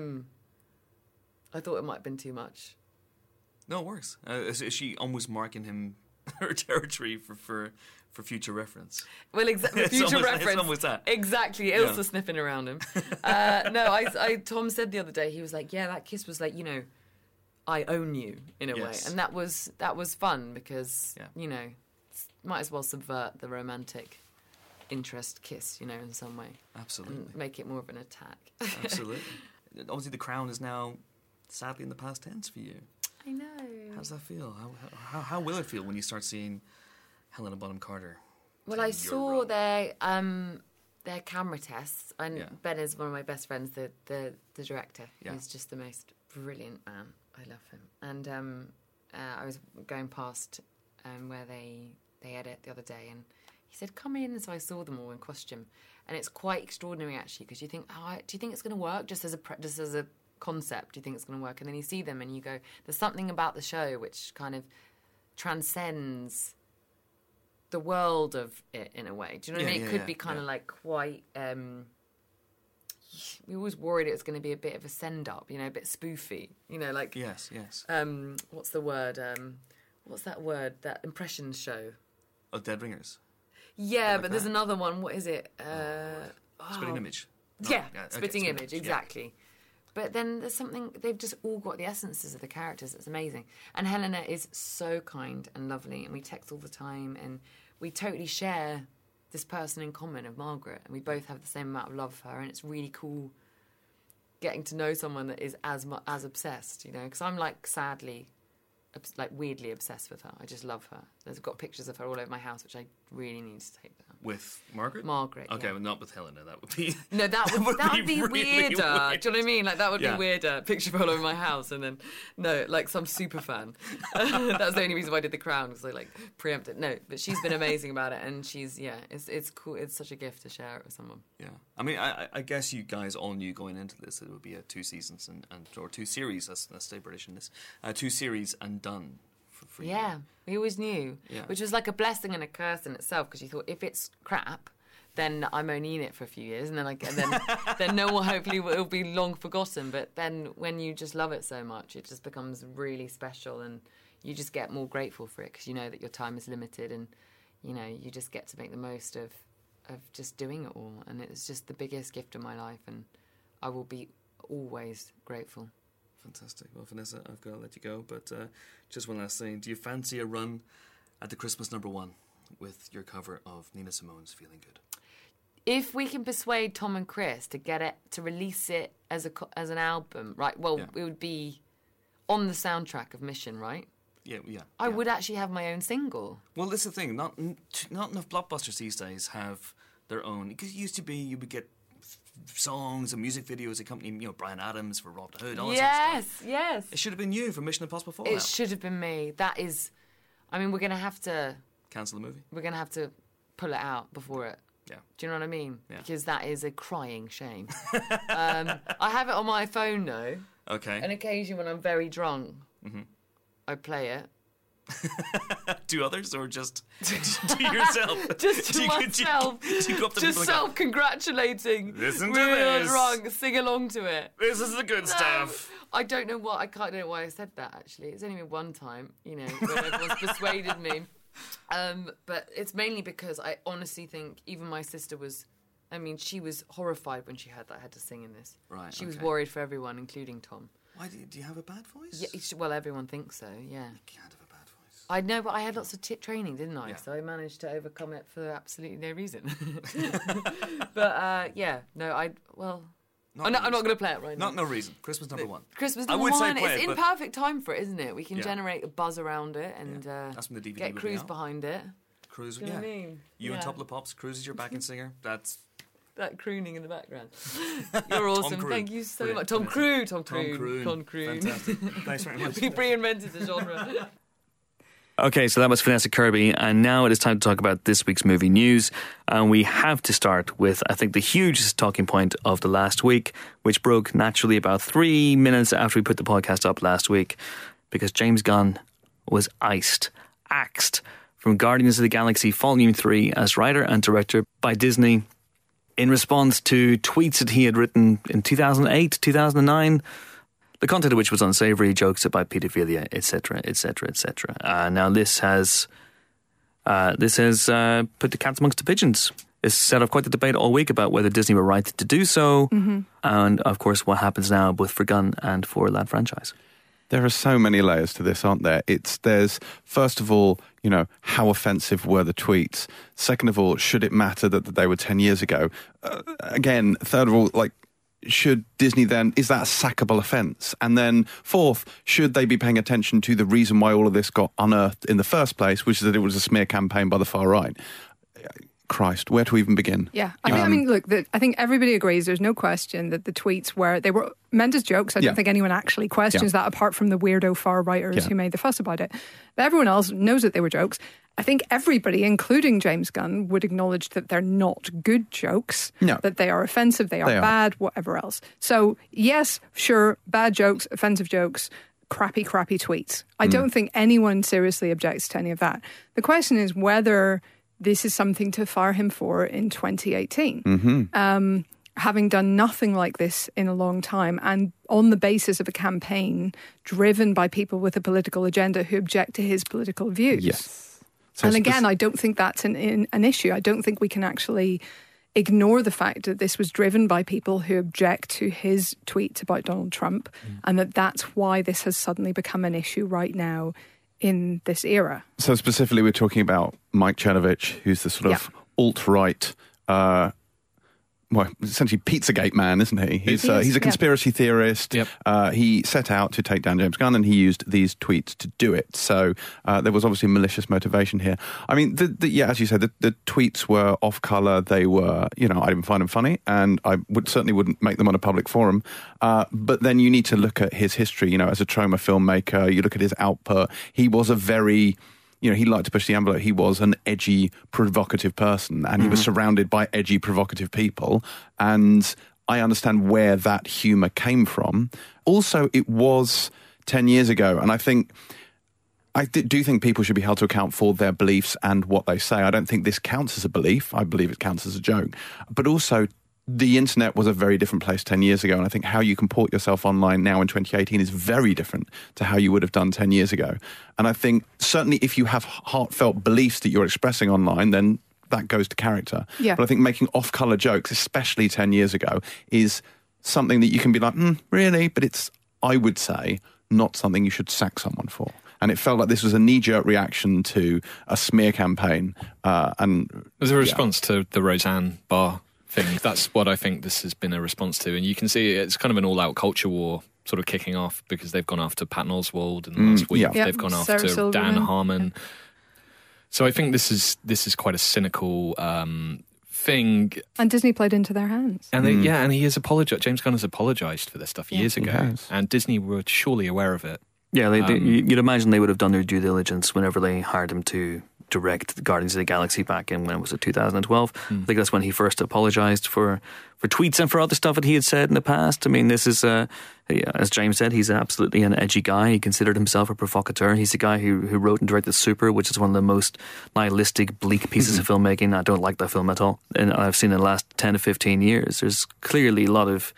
I thought it might have been too much. No, it works. Is she almost marking him her territory for future reference? Well, exactly. Future reference. It's almost that. Exactly. Ilsa sniffing around him. No, Tom said the other day, he was like, yeah, that kiss was like, I own you in a way. And that was fun because, might as well subvert the romantic interest kiss, in some way. Absolutely. And make it more of an attack. Absolutely. Obviously, The Crown is now sadly in the past tense for you. I know. How does that feel? How will it feel when you start seeing Helena Bonham Carter? Well, I saw their camera tests, and Ben is one of my best friends, the director. He's just the most brilliant man. I love him. And I was going past where they edit the other day, and he said, come in. So I saw them all in costume, and it's quite extraordinary actually, because you think, do you think it's going to work just as a concept? Do you think it's going to work? And then you see them and you go, there's something about the show which kind of transcends the world of it in a way. Do you know what I mean? It could be kind of like quite we always worried it was going to be a bit of a send-up, a bit spoofy, like... Yes. What's the word? What's that word? That Impressions show. Oh, Dead Ringers. Yeah, but there's another one. What is it? Spitting Image. No, yeah, Spitting Image, exactly. Yeah. But then there's something... They've just all got the essences of the characters. It's amazing. And Helena is so kind and lovely, and we text all the time, and we totally share this person in common of Margaret, and we both have the same amount of love for her, and it's really cool getting to know someone that is as obsessed, because I'm sadly, weirdly obsessed with her. I just love her. I've got pictures of her all over my house, which I really need to take down. With Margaret? Margaret, okay, well, not with Helena. That would be... No, that would be really weirder. Weird. Do you know what I mean? That would be weirder. Picture all over my house, and then, no, some super fan. That's the only reason why I did The Crown, because I, preempted. No, but she's been amazing about it, and she's, it's cool. It's such a gift to share it with someone. Yeah. I mean, I guess you guys all knew going into this that it would be 2 seasons or 2 series, let's stay British in this, 2 series and done. For we always knew, which was like a blessing and a curse in itself, because you thought if it's crap, then I'm only in it for a few years, and then no one, hopefully it'll be long forgotten. But then when you just love it so much, it just becomes really special, and you just get more grateful for it because you know that your time is limited, and you know you just get to make the most of just doing it all. And it's just the biggest gift of my life, and I will be always grateful. Fantastic. Well, Vanessa, I've got to let you go, but just one last thing. Do you fancy a run at the Christmas #1 with your cover of Nina Simone's Feeling Good? If we can persuade Tom and Chris to get it, to release it as an album, right? Well, it would be on the soundtrack of Mission, right? Yeah. I would actually have my own single. Well, that's the thing. Not enough blockbusters these days have their own. Because it used to be you would get songs and music videos accompanying, Bryan Adams for Rob the Hood. All that sort of stuff. Yes. It should have been you for Mission Impossible Fallout. It should have been me. That is, I mean, we're going to have to cancel the movie. We're going to have to pull it out before it. Yeah. Do you know what I mean? Yeah. Because that is a crying shame. I have it on my phone though. Okay. And occasionally when I'm very drunk, I play it. Do others or just to yourself? Just to myself. Do you go up to just self-congratulating. Listen to this. Drunk, sing along to it. This is the good stuff. I don't know what. I can't know why I said that. Actually, it's only been one time. When everyone's persuaded me. But it's mainly because I honestly think even my sister was. I mean, she was horrified when she heard that I had to sing in this. Right. She was worried for everyone, including Tom. Why do you have a bad voice? Yeah. Well, everyone thinks so. Yeah. You can't have a bad voice. I know, but I had lots of training, didn't I? Yeah. So I managed to overcome it for absolutely no reason. But I'm not going to play it right now. No reason. Christmas #1. Christmas #1. I would say play it's it, in perfect time for it, isn't it? We can Yeah. generate a buzz around it and That's when the DVD get would be Cruise out. behind it. Cruise, Do you know what I mean? You and Yeah. Tupla Pops. Cruise is your backing singer. That's that crooning in the background. You're awesome. Thank you so much. Tom Croon. Fantastic. Thanks very much. We reinvented the genre. Okay, so that was Vanessa Kirby, and now it is time to talk about this week's movie news. And we have to start with, I think, the hugest talking point of the last week, which broke naturally about 3 minutes after we put the podcast up last week, because James Gunn was axed from Guardians of the Galaxy Volume 3 as writer and director by Disney in response to tweets that he had written in 2008, 2009, the content of which was unsavoury, jokes about paedophilia, etc., etc., etc. Now this has put the cats amongst the pigeons. It's set off quite the debate all week about whether Disney were right to do so, and of course what happens now both for Gunn and for that franchise. There are so many layers to this, aren't there? There's first of all, how offensive were the tweets? Second of all, should it matter that they were 10 years ago? Again, third of all, should Disney then, is that a sackable offence? And then fourth, should they be paying attention to the reason why all of this got unearthed in the first place, which is that it was a smear campaign by the far right? Christ, where to even begin? Yeah, I mean, look, I think everybody agrees. There's no question that the tweets were meant as jokes. I don't think anyone actually questions that, apart from the weirdo far righters who made the fuss about it. But everyone else knows that they were jokes. I think everybody, including James Gunn, would acknowledge that they're not good jokes, that they are offensive, they are bad, whatever else. So, yes, sure, bad jokes, offensive jokes, crappy tweets. I don't think anyone seriously objects to any of that. The question is whether this is something to fire him for in 2018. Having done nothing like this in a long time and on the basis of a campaign driven by people with a political agenda who object to his political views. Yes. So and again, I don't think that's an issue. I don't think we can actually ignore the fact that this was driven by people who object to his tweets about Donald Trump and that's why this has suddenly become an issue right now in this era. So specifically, we're talking about Mike Chernovich, who's the sort of alt-right, essentially Pizzagate man, isn't he? He's a conspiracy theorist. Yep. He set out to take down James Gunn, and he used these tweets to do it. So there was obviously malicious motivation here. I mean, as you said, the tweets were off colour. They were, I didn't find them funny, and I certainly wouldn't make them on a public forum. But then you need to look at his history. As a Troma filmmaker, you look at his output. He was a very he liked to push the envelope. He was an edgy, provocative person, and he was surrounded by edgy, provocative people. And I understand where that humour came from. Also, it was 10 years ago, and I think I do think people should be held to account for their beliefs and what they say. I don't think this counts as a belief. I believe it counts as a joke. But also, the internet was a very different place 10 years ago, and I think how you comport yourself online now in 2018 is very different to how you would have done 10 years ago. And I think certainly if you have heartfelt beliefs that you're expressing online, then that goes to character. Yeah. But I think making off-colour jokes, especially 10 years ago, is something that you can be like, really? But it's, I would say, not something you should sack someone for. And it felt like this was a knee-jerk reaction to a smear campaign. And as a response to the Roseanne Barr thing, that's what I think this has been a response to. And you can see it's kind of an all-out culture war sort of kicking off because they've gone after Patton Oswalt, and last week they've gone after Dan Silverman. Harmon. Yeah. So I think this is quite a cynical thing. And Disney played into their hands. And and he has apologized. James Gunn has apologized for this stuff years ago, and Disney were surely aware of it. Yeah, you'd imagine they would have done their due diligence whenever they hired him to direct the Guardians of the Galaxy back in, when was it, 2012? I think that's when he first apologised for tweets and for other stuff that he had said in the past. I mean, this is, as James said, he's absolutely an edgy guy. He considered himself a provocateur. He's the guy who wrote and directed Super, which is one of the most nihilistic, bleak pieces of filmmaking. I don't like that film at all. And I've seen in the last 10 to 15 years. There's clearly a lot of,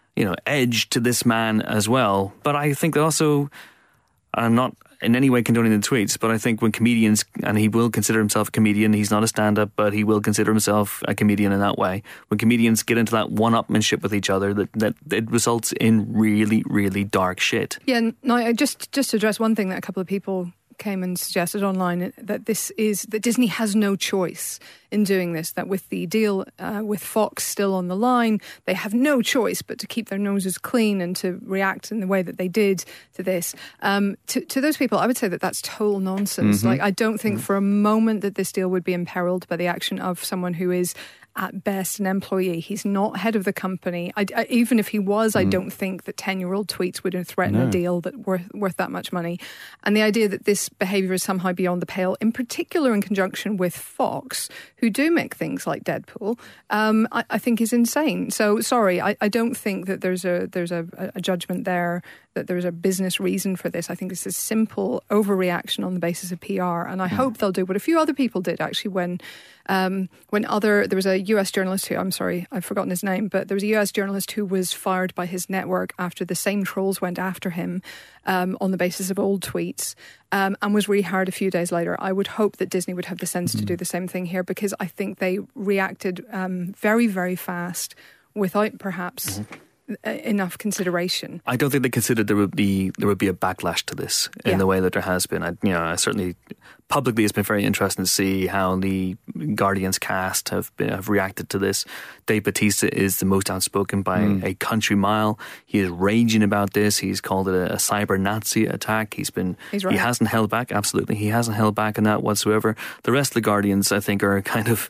edge to this man as well. But I think that also, I'm not in any way condoning the tweets, but I think when comedians, and he will consider himself a comedian, he's not a stand-up, but he will consider himself a comedian in that way. When comedians get into that one-upmanship with each other, that it results in really, really dark shit. Yeah, no, just to address one thing that a couple of people came and suggested online, that that Disney has no choice in doing this, that with the deal with Fox still on the line, they have no choice but to keep their noses clean and to react in the way that they did to this. To those people, I would say that that's total nonsense. Like, I don't think for a moment that this deal would be imperiled by the action of someone who is at best an employee. He's not head of the company. Even if he was, I don't think that 10-year-old tweets would threaten a deal that worth that much money. And the idea that this behaviour is somehow beyond the pale, in particular in conjunction with Fox, who do make things like Deadpool, I think is insane. So sorry, I don't think that there's a judgment there, that there's a business reason for this. I think this is simple overreaction on the basis of PR, and I hope they'll do what a few other people did actually when there was a US journalist who, I'm sorry, I've forgotten his name, but there was a US journalist who was fired by his network after the same trolls went after him on the basis of old tweets, and was rehired a few days later. I would hope that Disney would have the sense to do the same thing here, because I think they reacted very, very fast without perhaps enough consideration. I don't think they considered there would be a backlash to this in the way that there has been. I certainly publicly it's been very interesting to see how the Guardians cast have reacted to this. Dave Bautista is the most outspoken by a country mile. He is raging about this. He's called it a cyber Nazi attack. He's right. He hasn't held back. Absolutely, he hasn't held back in that whatsoever. The rest of the Guardians, I think, are kind of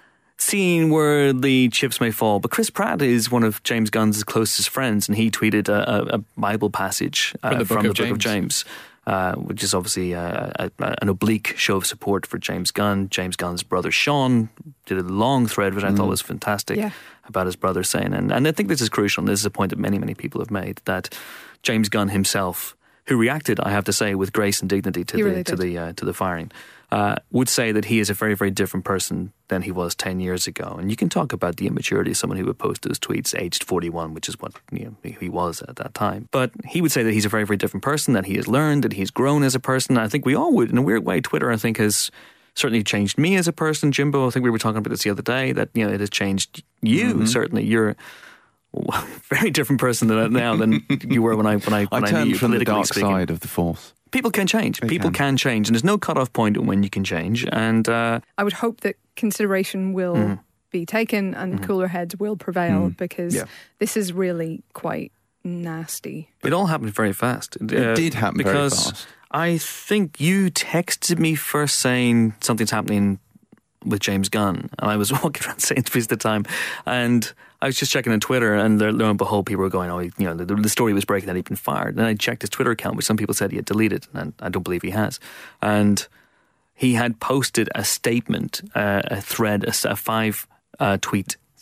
seeing where the chips may fall. But Chris Pratt is one of James Gunn's closest friends, and he tweeted a Bible passage from the Book of James, which is obviously an oblique show of support for James Gunn. James Gunn's brother Sean did a long thread, which I thought was fantastic, about his brother saying, and I think this is crucial, and this is a point that many, many people have made, that James Gunn himself, who reacted, I have to say, with grace and dignity to the firing, would say that he is a very, very different person than he was 10 years ago. And you can talk about the immaturity of someone who would post those tweets aged 41, which is what he was at that time. But he would say that he's a very, very different person, that he has learned, that he's grown as a person. I think we all would. In a weird way, Twitter, I think, has certainly changed me as a person. Jimbo, I think we were talking about this the other day, that it has changed you, certainly. You're a very different person now than you were when I knew you, from the dark speaking. side of the Force. People can change. People can change. And there's no cut-off point when you can change. And I would hope that consideration will be taken and cooler heads will prevail, because this is really quite nasty. It all happened very fast. It did happen very fast. I think you texted me first saying something's happening with James Gunn, and I was walking around Sainsbury's at the time, and I was just checking on Twitter, and lo and behold, people were going, the story was breaking that he'd been fired. And I checked his Twitter account, which some people said he had deleted, and I don't believe he has. And he had posted a statement, a thread, a 5 tweet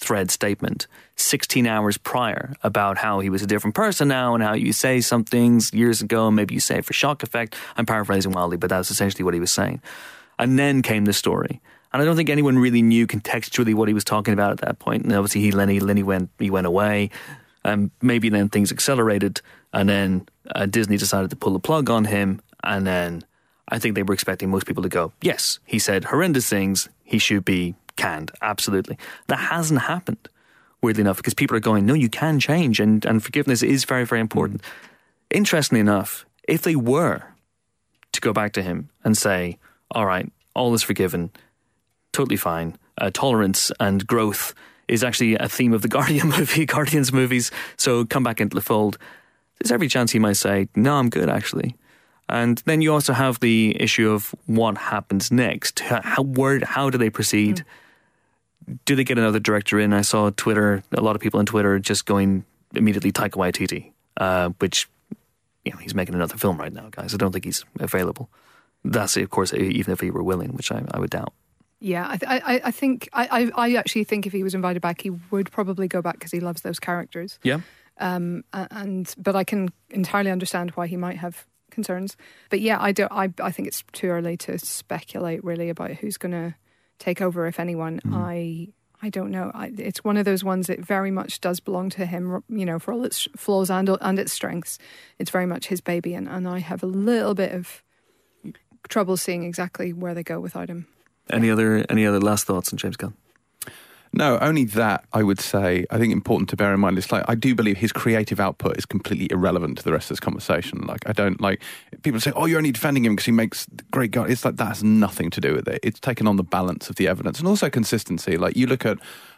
thread statement 16 hours prior about how he was a different person now and how you say some things years ago and maybe you say it for shock effect. I'm paraphrasing wildly, but that's essentially what he was saying. And then came the story. And I don't think anyone really knew contextually what he was talking about at that point. And obviously Lenny went away. Maybe then things accelerated and then Disney decided to pull the plug on him. And then I think they were expecting most people to go, yes, he said horrendous things. He should be canned. Absolutely. That hasn't happened, weirdly enough, because people are going, no, you can change. And forgiveness is very, very important. Interestingly enough, if they were to go back to him and say, all right, all is forgiven, totally fine, tolerance and growth is actually a theme of the Guardians movies, so come back into the fold, there's every chance he might say, no, I'm good, actually. And then you also have the issue of what happens next. How do they proceed? Do they get another director in? I saw Twitter, a lot of people on Twitter just going immediately Taika Waititi, which, he's making another film right now, guys. I don't think he's available. That's, of course, even if he were willing, which I would doubt. Yeah, I think I actually think if he was invited back, he would probably go back because he loves those characters. Yeah. But I can entirely understand why he might have concerns. But yeah, I think it's too early to speculate really about who's going to take over, if anyone. I don't know. It's one of those ones that very much does belong to him, for all its flaws and its strengths. It's very much his baby, and I have a little bit of trouble seeing exactly where they go without him. Any other last thoughts on James Gunn? No, only that I would say, I think important to bear in mind, it's like, I do believe his creative output is completely irrelevant to the rest of this conversation. Like, I don't like, people say, oh, you're only defending him because he makes great guys. It's like, that has nothing to do with it. It's taken on the balance of the evidence and also consistency. Like, you look at,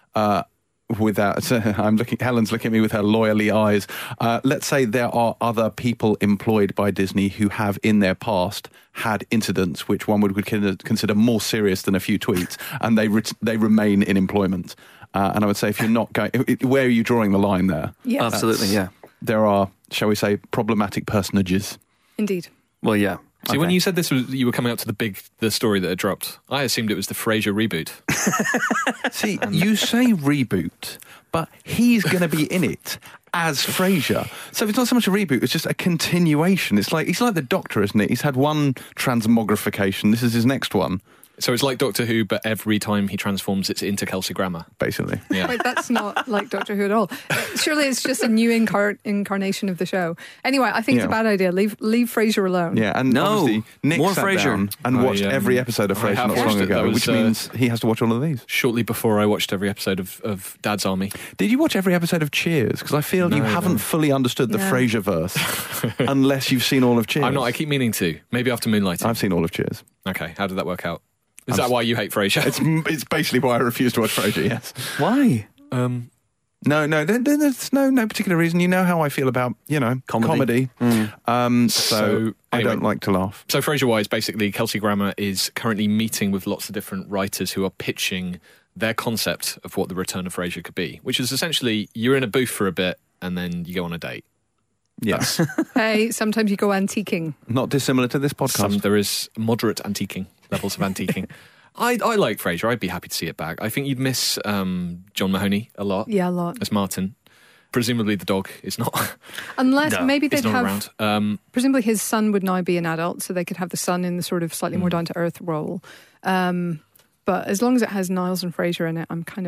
Helen's looking at me with her lawyerly eyes. Let's say there are other people employed by Disney who have in their past had incidents which one would consider more serious than a few tweets, and they remain in employment. And I would say, if you're not going, where are you drawing the line there? Yeah, absolutely. Yeah, there are, shall we say, problematic personages. Indeed. Well, yeah. See, when you said you were coming up to the story that had dropped, I assumed it was the Frasier reboot. See, you say reboot, but he's going to be in it as Frasier. So it's not so much a reboot, it's just a continuation. It's like, he's like the Doctor, isn't it? He's had one transmogrification, this is his next one. So it's like Doctor Who, but every time he transforms, it's into Kelsey Grammer. Basically. Yeah. Wait, that's not like Doctor Who at all. Surely it's just a new incarnation of the show. Anyway, I think it's a bad idea. Leave Frasier alone. Yeah, and obviously Nick more sat Frasier down and watched every episode of Frasier not so long ago, which means he has to watch all of these. Shortly before I watched every episode of Dad's Army. Did you watch every episode of Cheers? Because I feel you haven't fully understood the Frasier-verse unless you've seen all of Cheers. I'm not. I keep meaning to. Maybe after Moonlighting. I've seen all of Cheers. Okay, how did that work out? Is that why you hate Frasier? It's basically why I refuse to watch Frasier, yes. Why? No, there's no particular reason. You know how I feel about, comedy. So I don't like to laugh. So Frasier-wise, basically, Kelsey Grammer is currently meeting with lots of different writers who are pitching their concept of what the return of Frasier could be, which is essentially you're in a booth for a bit and then you go on a date. Yes. Hey, sometimes you go antiquing. Not dissimilar to this podcast. There is moderate antiquing, levels of antiquing. I like Frasier. I'd be happy to see it back. I think you'd miss John Mahoney a lot. Yeah, a lot. As Martin. Presumably the dog is not. Unless maybe they'd have. Around. Presumably his son would now be an adult, so they could have the son in the sort of slightly more down to earth role. But as long as it has Niles and Frasier in it,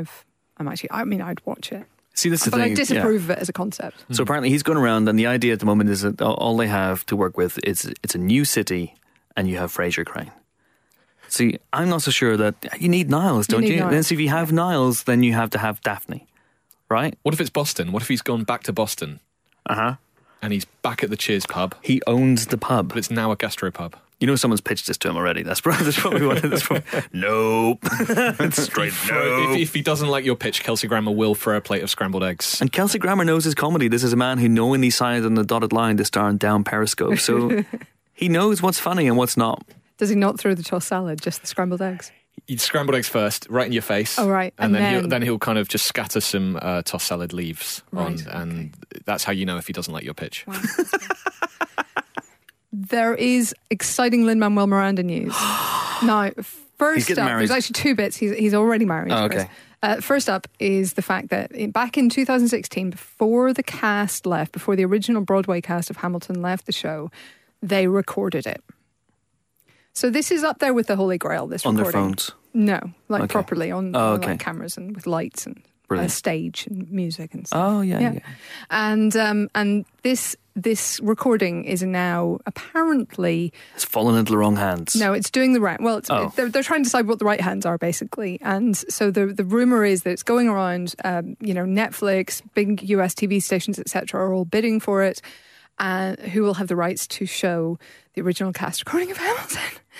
I'd watch it. See, this is the thing. But I disapprove of it as a concept. So apparently he's going around, and the idea at the moment is that all they have to work with is it's a new city, and you have Frasier Crane. See, I'm not so sure that you need Niles, don't you? Then, so if you have Niles, then you have to have Daphne, right? What if it's Boston? What if he's gone back to Boston? And he's back at the Cheers pub. He owns the pub, but it's now a gastropub. You know, someone's pitched this to him already. That's probably what it is. Nope. It's straight no. If he doesn't like your pitch, Kelsey Grammer will throw a plate of scrambled eggs. And Kelsey Grammer knows his comedy. This is a man who knowingly signed on the dotted line to star in Down Periscope. So he knows what's funny and what's not. Does he not throw the tossed salad, just the scrambled eggs? You'd scrambled eggs first, right in your face. Oh, right. And then he'll kind of just scatter some tossed salad leaves on, and that's how you know if he doesn't like your pitch. Wow. There is exciting Lin-Manuel Miranda news. Now, first up, there's actually two bits. He's already married. Oh, okay. First up is the fact that back in 2016, before the cast left, before the original Broadway cast of Hamilton left the show, they recorded it. So this is up there with the Holy Grail, this on recording. On their phones? No, like properly on like cameras and with lights and stage and music and stuff. Oh, yeah. And this recording is now apparently... It's fallen into the wrong hands. No, it's doing the right... Well, they're trying to decide what the right hands are, basically. And so the rumour is that it's going around, Netflix, big US TV stations, etc., are all bidding for it. Who will have the rights to show the original cast recording of Hamilton?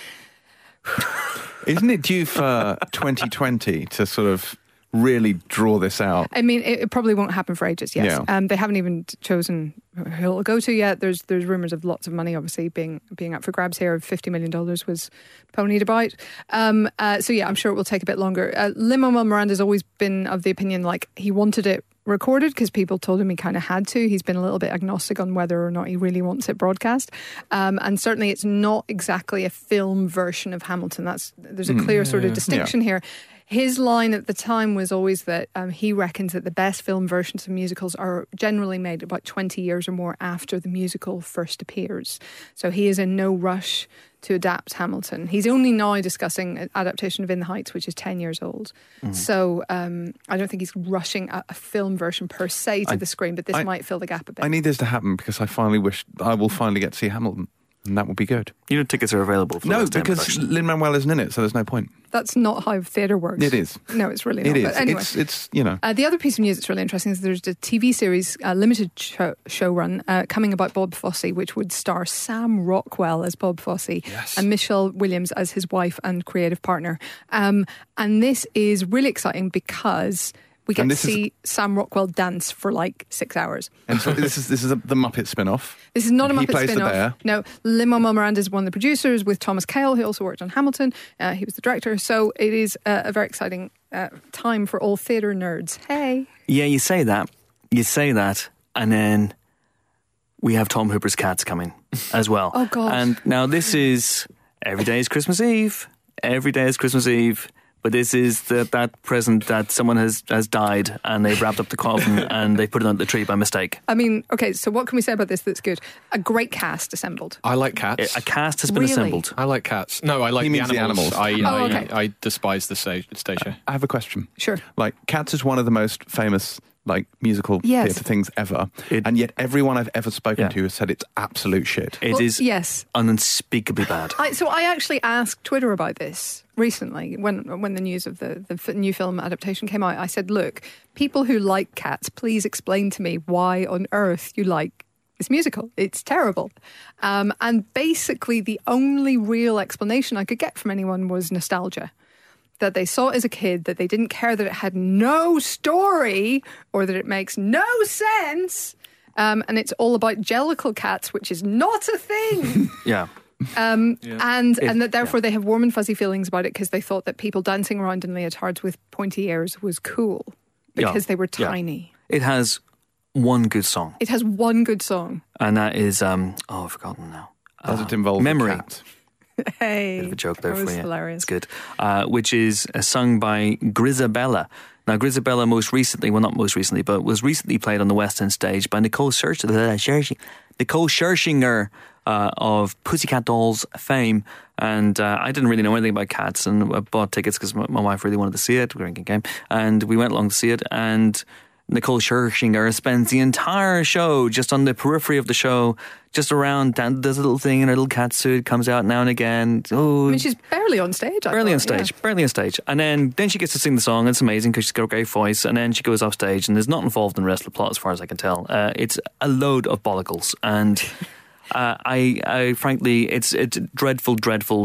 Isn't it due for 2020 to sort of really draw this out? I mean, it probably won't happen for ages, yes. Yeah. They haven't even chosen who it'll go to yet. There's rumours of lots of money, obviously, being up for grabs here. $50 million was pony to bite. So, yeah, I'm sure it will take a bit longer. Lin-Manuel Miranda's always been of the opinion, like, he wanted it recorded because people told him he kind of had to. He's been a little bit agnostic on whether or not he really wants it broadcast. And certainly it's not exactly a film version of Hamilton. There's a clear sort of distinction here. His line at the time was always that he reckons that the best film versions of musicals are generally made about 20 years or more after the musical first appears. So he is in no rush to adapt Hamilton. He's only now discussing an adaptation of In the Heights, which is 10 years old. So I don't think he's rushing a film version per se to the screen, but this might fill the gap a bit. I need this to happen because I will finally get to see Hamilton. And that would be good. You know, tickets are available for no, because Lin-Manuel isn't in it, so there's no point. That's not how theatre works. It is. No, it's really not. It is. But anyway, it's you know. The other piece of news that's really interesting is there's a TV series, limited show run, coming about Bob Fosse, which would star Sam Rockwell as Bob Fosse and Michelle Williams as his wife and creative partner. And this is really exciting because we get to see Sam Rockwell dance for like 6 hours. And so this is the Muppet spin-off. This is not a Muppet spin-off. He plays the bear. No, Lin-Manuel Miranda is one of the producers with Thomas Cale, who also worked on Hamilton. He was the director. So it is a very exciting time for all theatre nerds. Hey. Yeah, you say that, and then we have Tom Hooper's Cats coming as well. Oh, God. And now this is every day is Christmas Eve. Every day is Christmas Eve. But this is that present that someone has died and they've wrapped up the coffin and they put it on the tree by mistake. I mean, okay, so what can we say about this that's good? A great cast assembled. I like cats. A cast has been assembled. I like cats. No, I like the animals. I despise the stage show. I have a question. Sure. Like, Cats is one of the most famous musical theatre things ever. And yet everyone I've ever spoken to has said it's absolute shit. It is unspeakably bad. So I actually asked Twitter about this recently when the news of the new film adaptation came out. I said, look, people who like Cats, please explain to me why on earth you like this musical. It's terrible. And basically the only real explanation I could get from anyone was nostalgia. That they saw it as a kid, that they didn't care that it had no story or that it makes no sense. And it's all about Jellicle cats, which is not a thing. And that therefore they have warm and fuzzy feelings about it because they thought that people dancing around in leotards with pointy ears was cool because they were tiny. It has one good song. It has one good song. And that is, I've forgotten now. Does it involve Memory? A cat? Hey, bit of a joke there for you. Hilarious. It's good. Which is sung by Grizabella. Now, Grizabella was recently played on the West End stage by Nicole Scherzinger of Pussycat Dolls fame. And I didn't really know anything about cats, and I bought tickets because my wife really wanted to see it. We were in game, and we went along to see it. And Nicole Scherzinger spends the entire show just on the periphery of the show, just around, does a little thing in her little cat suit, comes out now and again. Oh, I mean, she's barely on stage. Barely on stage. And then she gets to sing the song. It's amazing because she's got a great voice. And then she goes off stage, and there's not involved in the rest of the plot as far as I can tell. It's a load of bollicles. And I frankly, it's dreadful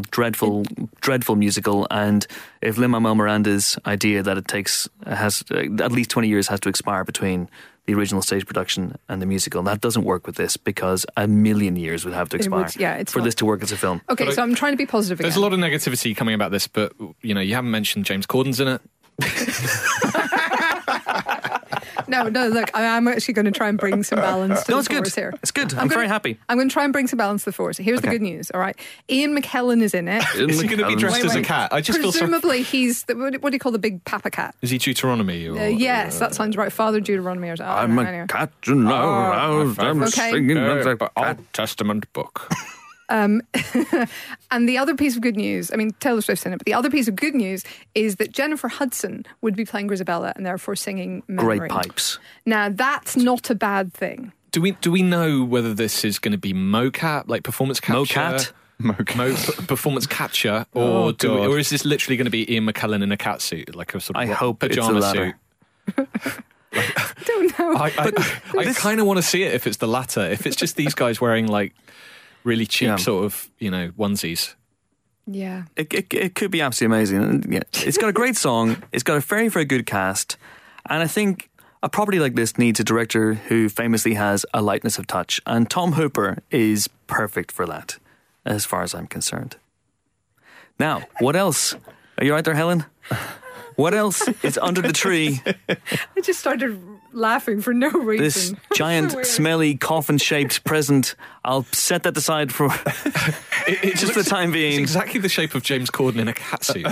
musical. And if Lin-Manuel Miranda's idea that it has at least 20 years has to expire between the original stage production and the musical, that doesn't work with this because a million years would have to expire for this to work as a film. Okay, so I'm trying to be positive again. There's a lot of negativity coming about this, but you haven't mentioned James Corden's in it. No, look, I'm actually going to try and bring some balance to the force here. It's good. I'm very happy. I'm going to try and bring some balance to the force. Here's the good news, all right? Ian McKellen is in it. Is he going to be dressed as a cat? I just presumably he's, what do you call the big papa cat? Is he Deuteronomy? Or, yes, that sounds right. Father Deuteronomy or something. I'm a cat, you know. I'm singing the Old Testament book. And the other piece of good news, I mean, Taylor Swift's in it, but the other piece of good news is that Jennifer Hudson would be playing Grisabella and therefore singing Memory. Great pipes. Now, that's not a bad thing. Do we know whether this is going to be mocap, like performance capture? Performance capture, or or is this literally going to be Ian McKellen in a cat suit, like a sort of pajama suit? I don't know. I kind of want to see it if it's the latter. If it's just these guys wearing like really cheap sort of, onesies. Yeah. It could be absolutely amazing. Yeah. It's got a great song. It's got a very, very good cast. And I think a property like this needs a director who famously has a lightness of touch. And Tom Hooper is perfect for that, as far as I'm concerned. Now, what else? Are you right there, Helen? What else is under the tree? I just started laughing for no reason. This giant, smelly, coffin-shaped present. I'll set that aside for just for the time being. It's exactly the shape of James Corden in a catsuit.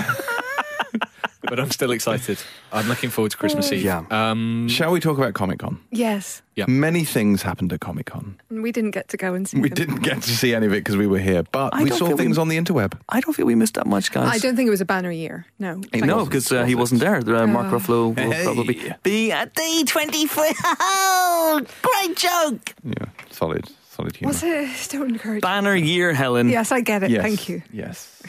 But I'm still excited. I'm looking forward to Christmas Eve. Yeah. Shall we talk about Comic-Con? Yes. Yeah. Many things happened at Comic-Con. And we didn't get to go and see them. We didn't get to see any of it because we were here, but we saw things on the interweb. I don't feel we missed that much, guys. I don't think it was a banner year. No. No, because he wasn't there. Mark Ruffalo will probably be at D23. Oh, great joke. Yeah, solid humour. Was it? Don't encourage Banner year, Helen. Yes, I get it. Yes. Thank you. Yes.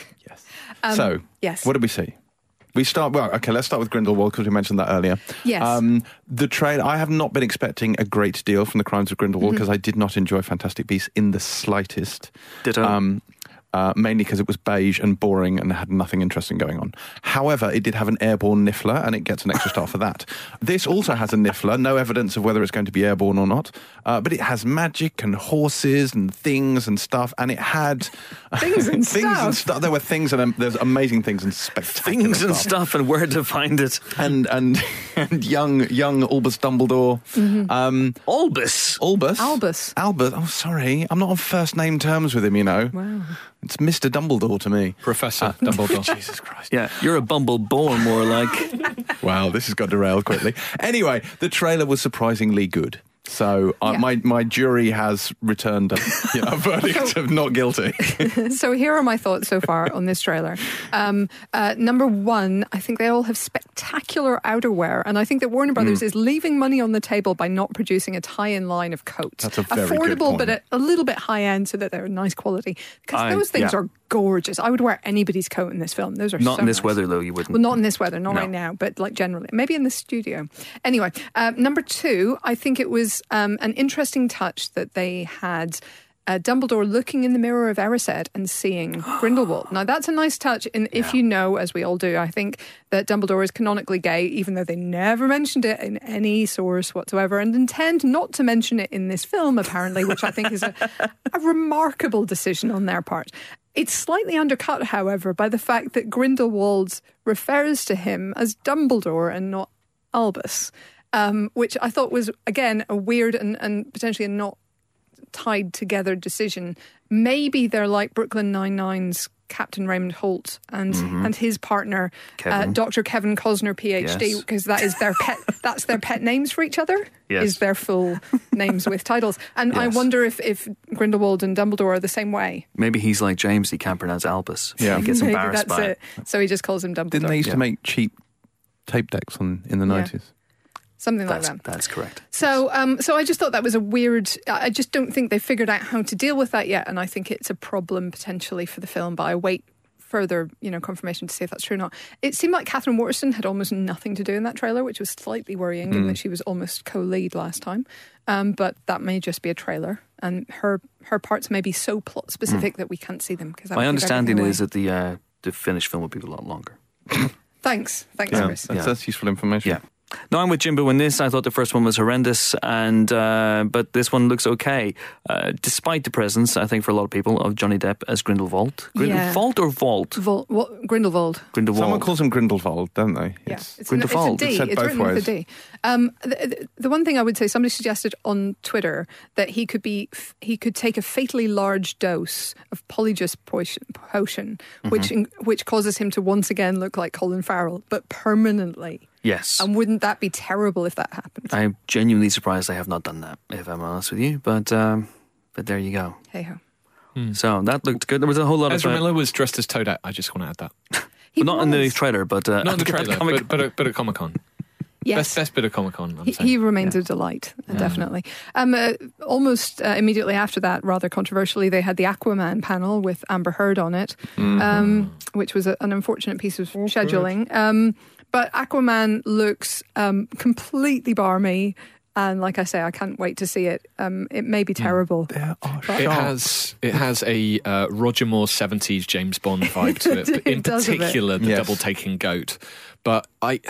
Yes. What did we see? Let's start with Grindelwald because we mentioned that earlier. Yes. The trailer, I have not been expecting a great deal from The Crimes of Grindelwald because I did not enjoy Fantastic Beasts in the slightest. Ditto. Mainly because it was beige and boring and had nothing interesting going on. However, it did have an airborne niffler and it gets an extra star for that. This also has a niffler, no evidence of whether it's going to be airborne or not, but it has magic and horses and things and stuff, and it had things and stuff. There were things and there's amazing things and spectacular things and stuff and where to find it. And young Albus Dumbledore. Albus. Albus. Oh, sorry. I'm not on first name terms with him, you know. Wow. It's Mr. Dumbledore to me. Professor Dumbledore. Jesus Christ. Yeah, you're a Bumbleborn more like. Wow, this has got derailed quickly. Anyway, the trailer was surprisingly good. So my jury has returned a verdict of not guilty. So here are my thoughts so far on this trailer. Number one, I think they all have spectacular outerwear, and I think that Warner Brothers is leaving money on the table by not producing a tie-in line of coats. That's a very affordable, good point. but a little bit high-end so that they're nice quality. Because those things are gorgeous. I would wear anybody's coat in this film. Those are not so in this nice. weather, though. You wouldn't. Well, not in this weather, not right now, but like generally, maybe in the studio. Anyway, number two, I think it was an interesting touch that they had Dumbledore looking in the mirror of Erised and seeing Grindelwald. Now, that's a nice touch. If you know, as we all do, I think that Dumbledore is canonically gay, even though they never mentioned it in any source whatsoever, and intend not to mention it in this film, apparently, which I think is a remarkable decision on their part. It's slightly undercut, however, by the fact that Grindelwald refers to him as Dumbledore and not Albus, which I thought was, again, a weird and potentially a not tied together decision. Maybe they're like Brooklyn Nine-Nine's Captain Raymond Holt and his partner, Dr. Kevin Costner, PhD, because that is their pet. That's their pet names for each other. Yes. Is their full names with titles. And I wonder if Grindelwald and Dumbledore are the same way. Maybe he's like James. He can't pronounce Albus. Yeah, he gets embarrassed by it. So he just calls him Dumbledore. Didn't they used to make cheap tape decks in the 90s? Something like that. That's correct. So I just thought that was a weird. I just don't think they figured out how to deal with that yet, and I think it's a problem potentially for the film. But I wait further, confirmation to see if that's true or not. It seemed like Catherine Waterston had almost nothing to do in that trailer, which was slightly worrying, given that she was almost co-lead last time. But that may just be a trailer, and her parts may be so plot specific that we can't see them. My understanding is that the finished film will be a lot longer. Thanks, Chris. That's useful information. Yeah. No, I'm with Jimbo in this. I thought the first one was horrendous, and but this one looks okay, despite the presence, I think, for a lot of people, of Johnny Depp as Grindelwald. Grindelwald or Vault? Grindelwald. Someone calls him Grindelwald, don't they? Yeah, it's Grindelwald. a D. It's written ways. with a D. The one thing I would say, somebody suggested on Twitter that he could take a fatally large dose of Polyjuice potion, which causes him to once again look like Colin Farrell, but permanently. Yes. And wouldn't that be terrible if that happened? I'm genuinely surprised I have not done that, if I'm honest with you. But there you go. Hey-ho. So that looked good. There was a whole lot Ezra of... Miller was dressed as Toadette. I just want to add that. Not in the trailer, but... not in the trailer, but at Comic-Con. Yes. Best bit of Comic-Con, He remains a delight, definitely. Almost immediately after that, rather controversially, they had the Aquaman panel with Amber Heard on it, which was an unfortunate piece of scheduling. But Aquaman looks completely barmy. And like I say, I can't wait to see it. It may be terrible. It has a Roger Moore 70s James Bond vibe to it, but in particular the double-taking goat. But I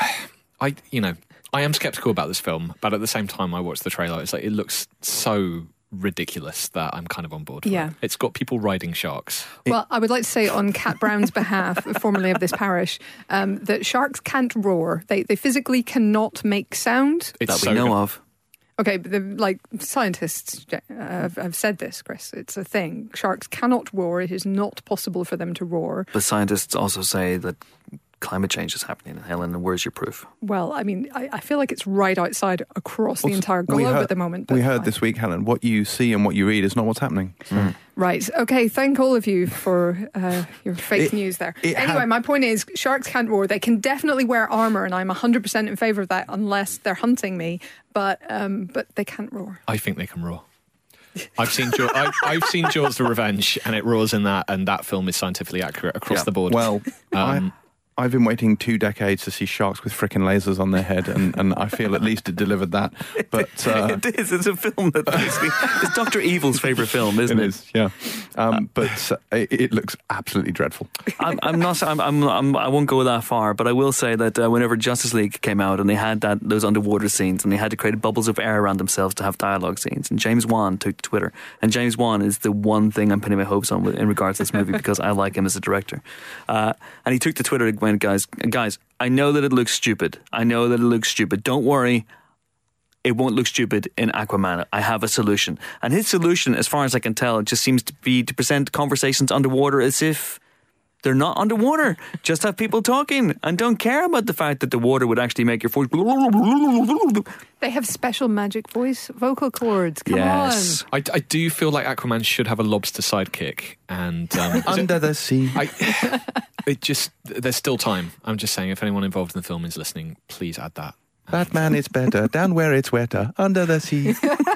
am skeptical about this film, but at the same time I watched the trailer. It's like it looks so ridiculous that I'm kind of on board for it. It's got people riding sharks. Well, I would like to say on Cat Brown's behalf, formerly of this parish, that sharks can't roar. They physically cannot make sound. That we know of. Okay, but scientists have said this, Chris. It's a thing. Sharks cannot roar. It is not possible for them to roar. But scientists also say that climate change is happening. Helen, where's your proof? Well, I mean, I feel like it's right outside across the entire globe at the moment. We heard this week, Helen, what you see and what you read is not what's happening. So. Right. Okay. Thank all of you for your fake news there. Anyway, my point is, sharks can't roar. They can definitely wear armour, and I'm 100% in favour of that unless they're hunting me. But they can't roar. I think they can roar. I've seen Jaws: The Revenge, and it roars in that, and that film is scientifically accurate across the board. Well, I've been waiting 2 decades to see sharks with frickin' lasers on their head, and I feel at least it delivered that. But it is. It's a film that basically it's Dr. Evil's favourite film, isn't it? It is, yeah. But it looks absolutely dreadful. I won't go that far, but I will say that whenever Justice League came out and they had those underwater scenes and they had to create bubbles of air around themselves to have dialogue scenes, and James Wan took to Twitter, and James Wan is the one thing I'm pinning my hopes on in regards to this movie because I like him as a director. And he took to Twitter and went, guys, I know that it looks stupid. Don't worry. It won't look stupid in Aquaman. I have a solution. And his solution, as far as I can tell, just seems to be to present conversations underwater as if they're not underwater. Just have people talking and don't care about the fact that the water would actually make your voice... They have special magic vocal cords. Come on. I do feel like Aquaman should have a lobster sidekick. And Under the sea. There's still time. I'm just saying, if anyone involved in the film is listening, please add that. Batman is better down where it's wetter, under the sea.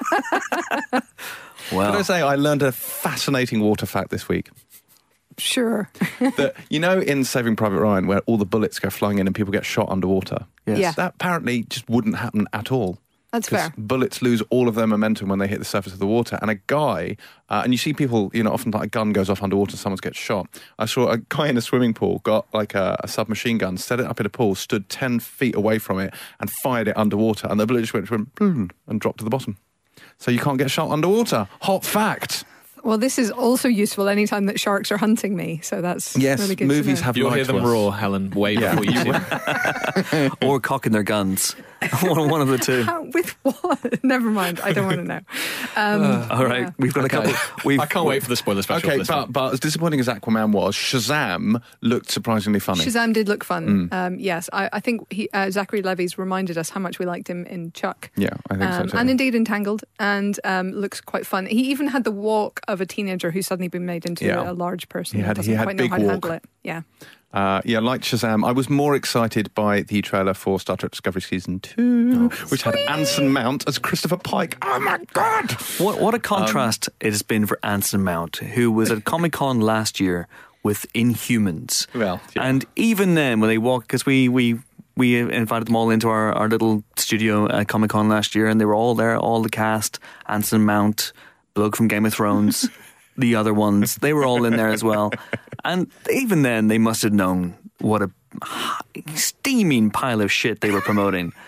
Well, can I say I learned a fascinating water fact this week? Sure. That, in Saving Private Ryan, where all the bullets go flying in and people get shot underwater. Yes. Yeah. That apparently just wouldn't happen at all. That's fair. Bullets lose all of their momentum when they hit the surface of the water. And a guy, and you see people, often like a gun goes off underwater and someone gets shot. I saw a guy in a swimming pool, got like a submachine gun, set it up in a pool, stood 10 feet away from it and fired it underwater. And the bullet just went boom, and dropped to the bottom. So you can't get shot underwater. Hot fact. Well, this is also useful anytime that sharks are hunting me, so that's really good. Movies to know. have You'll lied hear to them us. roar, Helen, way before you see them. or cocking their guns. One of the two. With what? Never mind. I don't want to know. All right, we've got a couple. I can't wait for the spoiler special. Okay, for this but as disappointing as Aquaman was, Shazam looked surprisingly funny. Shazam did look fun. Yes, I think Zachary Levi's reminded us how much we liked him in Chuck. Yeah, I think so too. And indeed in Tangled, and looks quite fun. He even had the walk of a teenager who's suddenly been made into a large person. He doesn't had quite know big how to walk. handle it. Yeah. Like Shazam, I was more excited by the trailer for Star Trek Discovery Season 2, which had Anson Mount as Christopher Pike. Oh my God! What a contrast it has been for Anson Mount, who was at Comic-Con last year with Inhumans. Well, yeah. And even then, when they walked, because we invited them all into our little studio at Comic-Con last year, and they were all there, all the cast, Anson Mount, bloke from Game of Thrones, the other ones, they were all in there as well. And even then, they must have known what a steaming pile of shit they were promoting.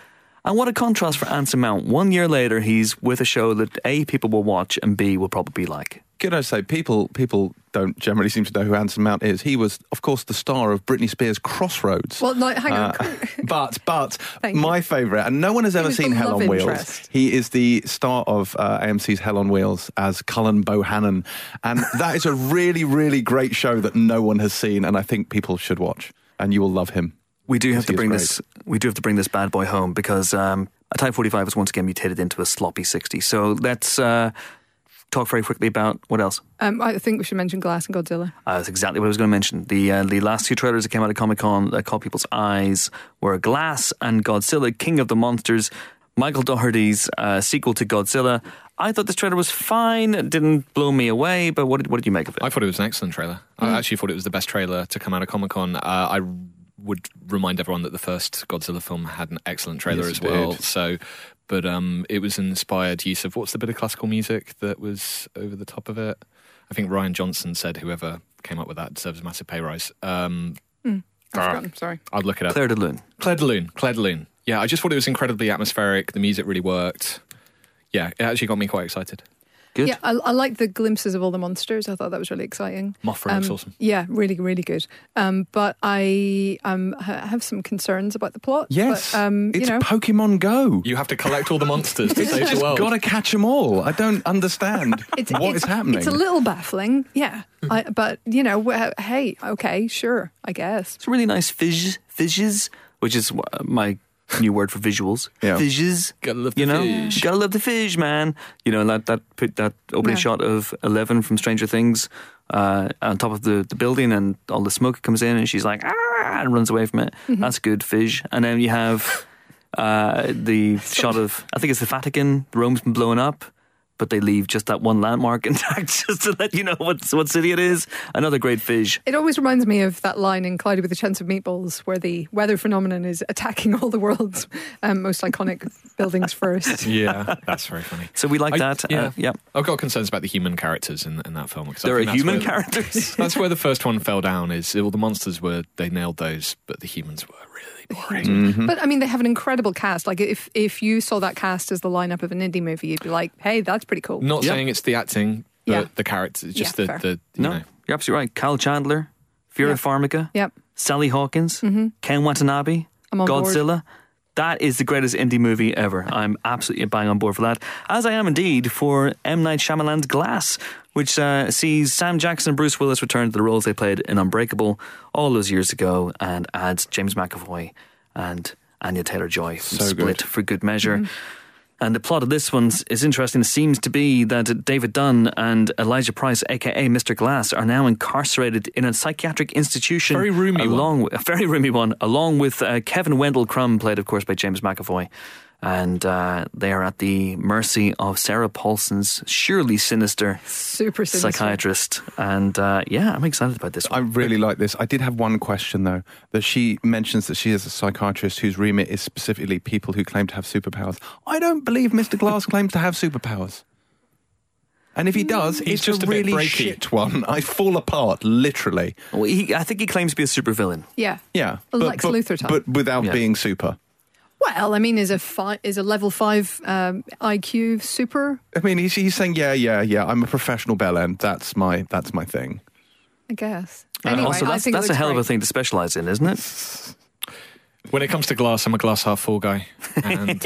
And what a contrast for Anson Mount. 1 year later, he's with a show that A, people will watch, and B, will probably like. Could I say, people don't generally seem to know who Anson Mount is. He was, of course, the star of Britney Spears' Crossroads. Well, no, hang on. But my favourite, and no one has ever seen Hell on Wheels. He is the star of AMC's Hell on Wheels as Cullen Bohannon. And that is a really, really great show that no one has seen, and I think people should watch. And you will love him. We do have to bring this bad boy home because a Type 45 is once again mutated into a sloppy 60. So let's talk very quickly about what else. I think we should mention Glass and Godzilla. That's exactly what I was going to mention. The last two trailers that came out of Comic-Con that caught people's eyes were Glass and Godzilla, King of the Monsters, Michael Dougherty's sequel to Godzilla. I thought this trailer was fine. It didn't blow me away, but what did you make of it? I thought it was an excellent trailer. I actually thought it was the best trailer to come out of Comic-Con. I would remind everyone that the first Godzilla film had an excellent trailer as well. So, but it was inspired use of, what's the bit of classical music that was over the top of it? I think Ryan Johnson said whoever came up with that deserves a massive pay rise. I've forgotten, sorry. I'd look it up. Claire de Lune. Yeah, I just thought it was incredibly atmospheric. The music really worked. Yeah, it actually got me quite excited. Good. Yeah, I like the glimpses of all the monsters. I thought that was really exciting. Mothra looks awesome. Yeah, really, really good. But I have some concerns about the plot. Yes, but, it's Pokemon Go. You have to collect all the monsters to save the world. Got to catch them all. I don't understand what is happening. It's a little baffling, yeah. But, hey, okay, sure, I guess. It's a really nice fizz, which is my new word for visuals. Yeah. Fizzes. Gotta love the fish. Gotta love the fish, man. That opening shot of Eleven from Stranger Things on top of the building, and all the smoke comes in, and she's like, and runs away from it. Mm-hmm. That's good fish. And then you have the shot of, I think it's the Vatican. Rome's been blown up, but they leave just that one landmark intact just to let you know what city it is. Another great fish. It always reminds me of that line in Cloudy with a Chance of Meatballs where the weather phenomenon is attacking all the world's most iconic buildings first. Yeah, that's very funny. So we like that. Yeah. I've got concerns about the human characters in that film. There are human characters? That's where the first one fell down, is all the monsters they nailed those, but the humans were really boring. Mm-hmm. But I mean, they have an incredible cast. Like if you saw that cast as the lineup of an indie movie, you'd be like, hey, that's pretty cool. Not saying it's the acting, but the characters, just the No, you're absolutely right. Kyle Chandler, Vera Farmiga, Sally Hawkins, Ken Watanabe, Godzilla. Board. That is the greatest indie movie ever. I'm absolutely bang on board for that. As I am indeed for M. Night Shyamalan's Glass, which sees Sam Jackson and Bruce Willis return to the roles they played in Unbreakable all those years ago, and adds James McAvoy and Anya Taylor-Joy from Split for good measure. Mm-hmm. And the plot of this one is interesting. It seems to be that David Dunn and Elijah Price, a.k.a. Mr. Glass, are now incarcerated in a psychiatric institution. Very roomy a very roomy one, along with Kevin Wendell Crumb, played, of course, by James McAvoy. And they are at the mercy of Sarah Paulson's surely sinister psychiatrist. And I'm excited about this one. I really like this. I did have one question, though, that she mentions that she is a psychiatrist whose remit is specifically people who claim to have superpowers. I don't believe Mr. Glass claims to have superpowers. And if he does, it's just a really shit one. I fall apart, literally. Well, I think he claims to be a supervillain. Yeah. Yeah. Lex Luthor type. But without being super. Well, I mean, is a level 5 IQ super? I mean, he's saying, yeah. I'm a professional bellend. That's my thing. I guess. Anyway, also, that's a hell of a thing to specialise in, isn't it? When it comes to Glass, I'm a glass half full guy, and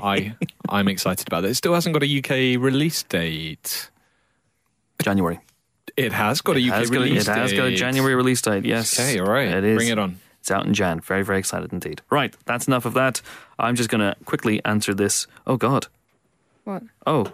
I'm excited about it. It still hasn't got a UK release date. January. It has got a UK release date. It has got a January release date. Yes. Okay, all right. It is. Bring it on. It's out in Jan. Very, very excited indeed. Right, that's enough of that. I'm just going to quickly answer this. Oh, God. What? Oh,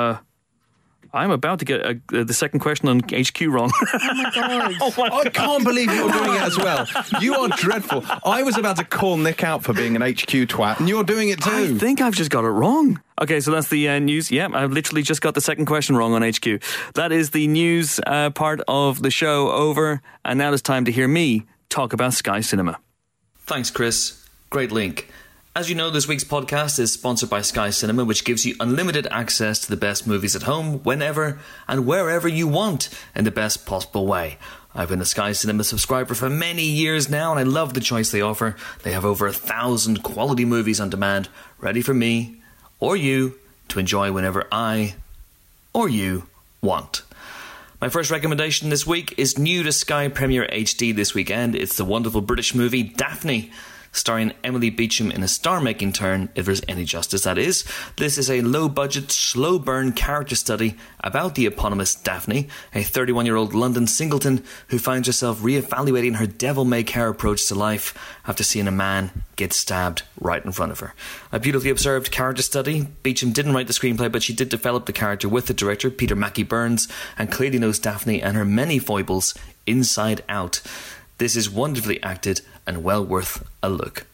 I'm about to get the second question on HQ wrong. Oh, my God. I can't believe you're doing it as well. You are dreadful. I was about to call Nick out for being an HQ twat, and you're doing it too. I think I've just got it wrong. Okay, so that's the news. Yeah, I've literally just got the second question wrong on HQ. That is the news part of the show over, and now it's time to hear me talk about Sky Cinema. Thanks, Chris. Great link. As you know, this week's podcast is sponsored by Sky Cinema, which gives you unlimited access to the best movies at home, whenever and wherever you want, in the best possible way. I've been a Sky Cinema subscriber for many years now, and I love the choice they offer. They have over 1,000 quality movies on demand, ready for me or you to enjoy whenever I or you want. My first recommendation this week is new to Sky Premier HD this weekend. It's the wonderful British movie Daphne, starring Emily Beecham in a star-making turn, if there's any justice, that is. This is a low-budget, slow-burn character study about the eponymous Daphne, a 31-year-old London singleton who finds herself re-evaluating her devil-may-care approach to life after seeing a man get stabbed right in front of her. A beautifully observed character study. Beecham didn't write the screenplay, but she did develop the character with the director, Peter Mackie-Burns, and clearly knows Daphne and her many foibles inside out. This is wonderfully acted and well worth a look.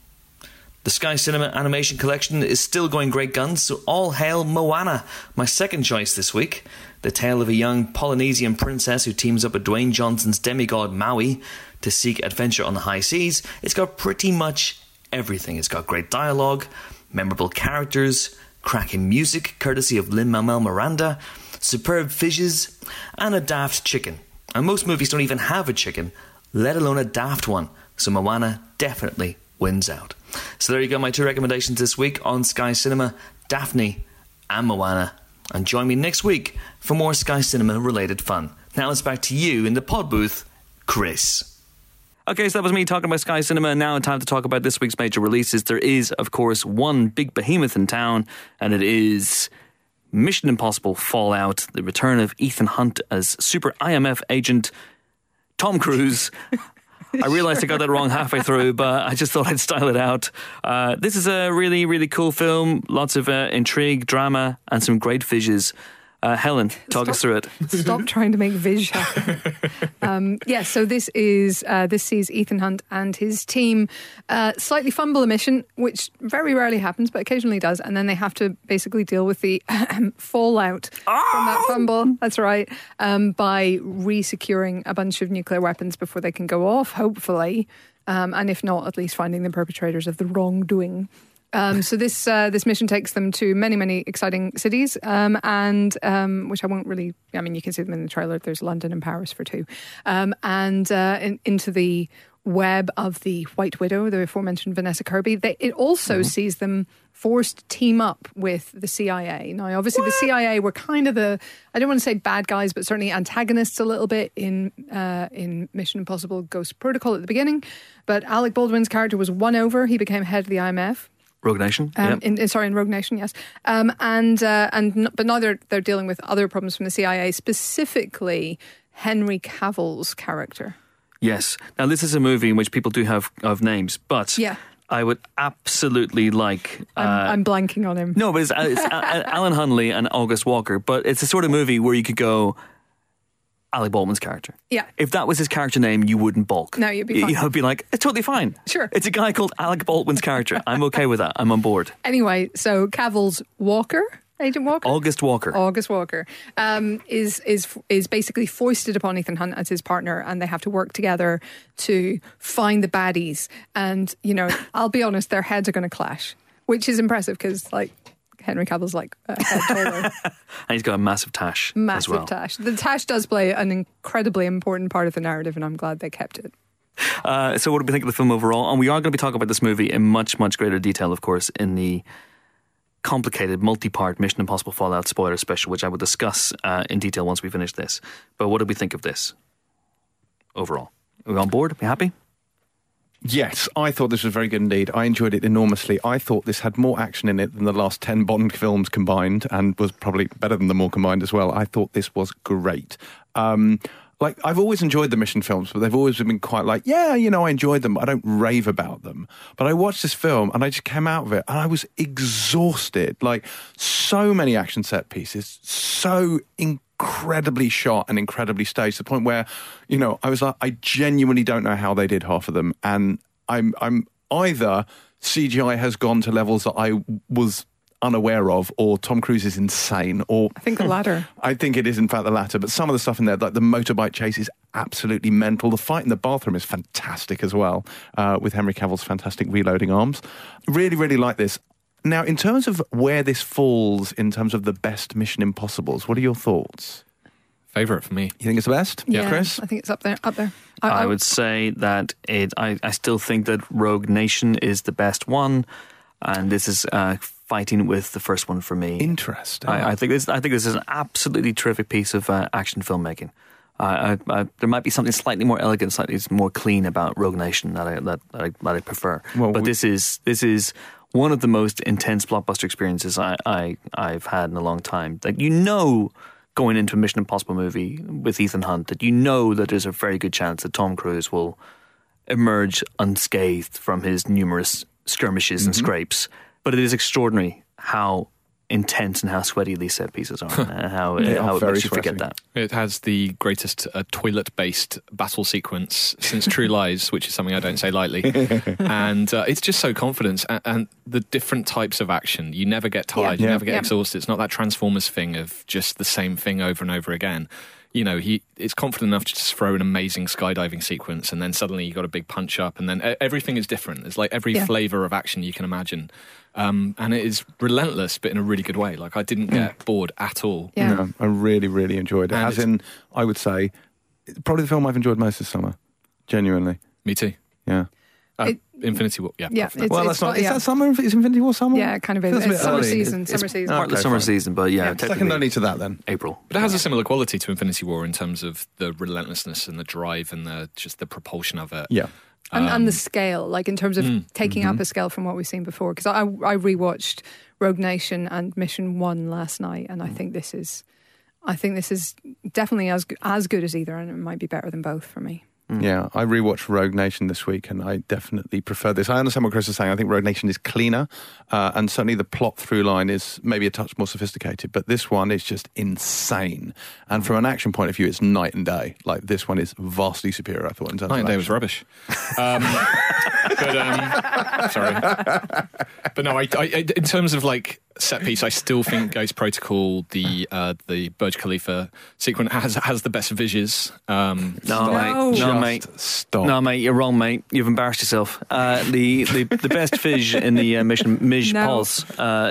The Sky Cinema Animation Collection is still going great guns, so all hail Moana, my second choice this week. The tale of a young Polynesian princess who teams up with Dwayne Johnson's demigod Maui to seek adventure on the high seas. It's got pretty much everything. It's got great dialogue, memorable characters, cracking music courtesy of Lin-Manuel Miranda, superb fishes, and a daft chicken. And most movies don't even have a chicken, let alone a daft one. So Moana definitely wins out. So there you go, my two recommendations this week on Sky Cinema, Daphne and Moana. And join me next week for more Sky Cinema related fun. Now it's back to you in the pod booth, Chris. Okay, so that was me talking about Sky Cinema, and now it's time to talk about this week's major releases. There is, of course, one big behemoth in town, and it is Mission Impossible Fallout, the return of Ethan Hunt as super IMF agent Tom Cruise. I realised I got that wrong halfway through, but I just thought I'd style it out. This is a really, really cool film. Lots of intrigue, drama, and some great visuals. Helen, talk us through it. Stop trying to make viz happen. So this sees Ethan Hunt and his team slightly fumble a mission, which very rarely happens, but occasionally does, and then they have to basically deal with the fallout from that fumble. That's right, by re-securing a bunch of nuclear weapons before they can go off, hopefully, and if not, at least finding the perpetrators of the wrongdoing. So this mission takes them to many, many exciting cities, and which I won't really. I mean, you can see them in the trailer. There's London and Paris for two, and into the web of the White Widow, the aforementioned Vanessa Kirby. It also sees them forced to team up with the CIA. Now, obviously, the CIA were kind of I don't want to say bad guys, but certainly antagonists a little bit in Mission Impossible Ghost Protocol at the beginning. But Alec Baldwin's character was won over. He became head of the IMF. Rogue Nation. In Rogue Nation, yes. But now they're dealing with other problems from the CIA, specifically Henry Cavill's character. Yes. Now, this is a movie in which people do have names, but I would absolutely like... I'm blanking on him. No, but it's Alan Hunley and August Walker, but it's a sort of movie where you could go... Alec Baldwin's character. Yeah. If that was his character name, you wouldn't balk. No, you'd be fine. You'd be like, it's totally fine. Sure. It's a guy called Alec Baldwin's character. I'm okay with that. I'm on board. Anyway, so Cavill's Walker, Agent Walker? August Walker, is basically foisted upon Ethan Hunt as his partner, and they have to work together to find the baddies. And, I'll be honest, their heads are going to clash, which is impressive because, Henry Cavill's a head taller. And he's got a massive tash as well. Tash. The tash does play an incredibly important part of the narrative, and I'm glad they kept it. So what do we think of the film overall? And we are going to be talking about this movie in much, much greater detail, of course, in the complicated, multi-part Mission Impossible Fallout spoiler special, which I will discuss in detail once we finish this. But what did we think of this overall? Are we on board? Are we happy? Yes, I thought this was very good indeed. I enjoyed it enormously. I thought this had more action in it than the last 10 Bond films combined, and was probably better than them all combined as well. I thought this was great. I've always enjoyed the Mission films, but they've always been quite I enjoyed them. I don't rave about them. But I watched this film and I just came out of it and I was exhausted. So many action set pieces, so incredibly shot and incredibly staged, to the point where, I was like, I genuinely don't know how they did half of them. And I'm either CGI has gone to levels that I was unaware of, or Tom Cruise is insane, or... I think the latter. I think it is, in fact, the latter. But some of the stuff in there, like the motorbike chase, is absolutely mental. The fight in the bathroom is fantastic as well, with Henry Cavill's fantastic reloading arms. Really, really like this. Now, in terms of where this falls in terms of the best Mission Impossibles, what are your thoughts? Favourite for me. You think it's the best? Yeah, Chris? I think it's up there. I would say that I still think that Rogue Nation is the best one, and this is fighting with the first one for me. Interesting. I think this is an absolutely terrific piece of action filmmaking. There might be something slightly more elegant, slightly more clean about Rogue Nation that I prefer. Well, but this is one of the most intense blockbuster experiences I've had in a long time. Like, going into a Mission Impossible movie with Ethan Hunt, that that there's a very good chance that Tom Cruise will emerge unscathed from his numerous skirmishes and scrapes. But it is extraordinary how intense and how sweaty these set pieces are, and how it makes you forget that. It has the greatest toilet-based battle sequence since True Lies, which is something I don't say lightly. And it's just so confident, and the different types of action. You never get tired, you never get exhausted. It's not that Transformers thing of just the same thing over and over again. You know, it's confident enough to just throw an amazing skydiving sequence, and then suddenly you got a big punch up, and then everything is different. It's like every flavour of action you can imagine. And it is relentless, but in a really good way. Like, I didn't get bored at all. Yeah. No, I really, really enjoyed it. As in, I would say, probably the film I've enjoyed most this summer. Genuinely. Me too. Yeah. Infinity War. Yeah. That's not. Is that summer? Is Infinity War summer? Yeah, it kind of is. It's summer season. Part of the summer season, but second only to that then. April. But it has a similar quality to Infinity War in terms of the relentlessness and the drive and the propulsion of it. Yeah. And the scale, like in terms of taking up a scale from what we've seen before. Because I rewatched Rogue Nation and Mission 1 last night, and I think this is definitely as good as either, and it might be better than both for me. Yeah, I rewatched Rogue Nation this week, and I definitely prefer this. I understand what Chris is saying. I think Rogue Nation is cleaner, and certainly the plot through line is maybe a touch more sophisticated, but this one is just insane. And from an action point of view, it's night and day. Like, this one is vastly superior, I thought, in terms Night of and Day was rubbish. Sorry. But no, I in terms of like set piece, I still think Ghost Protocol, the Burj Khalifa sequence has the best visuals. Stop. No, mate, you're wrong, mate. You've embarrassed yourself. The best Fizz in the Mission Pulse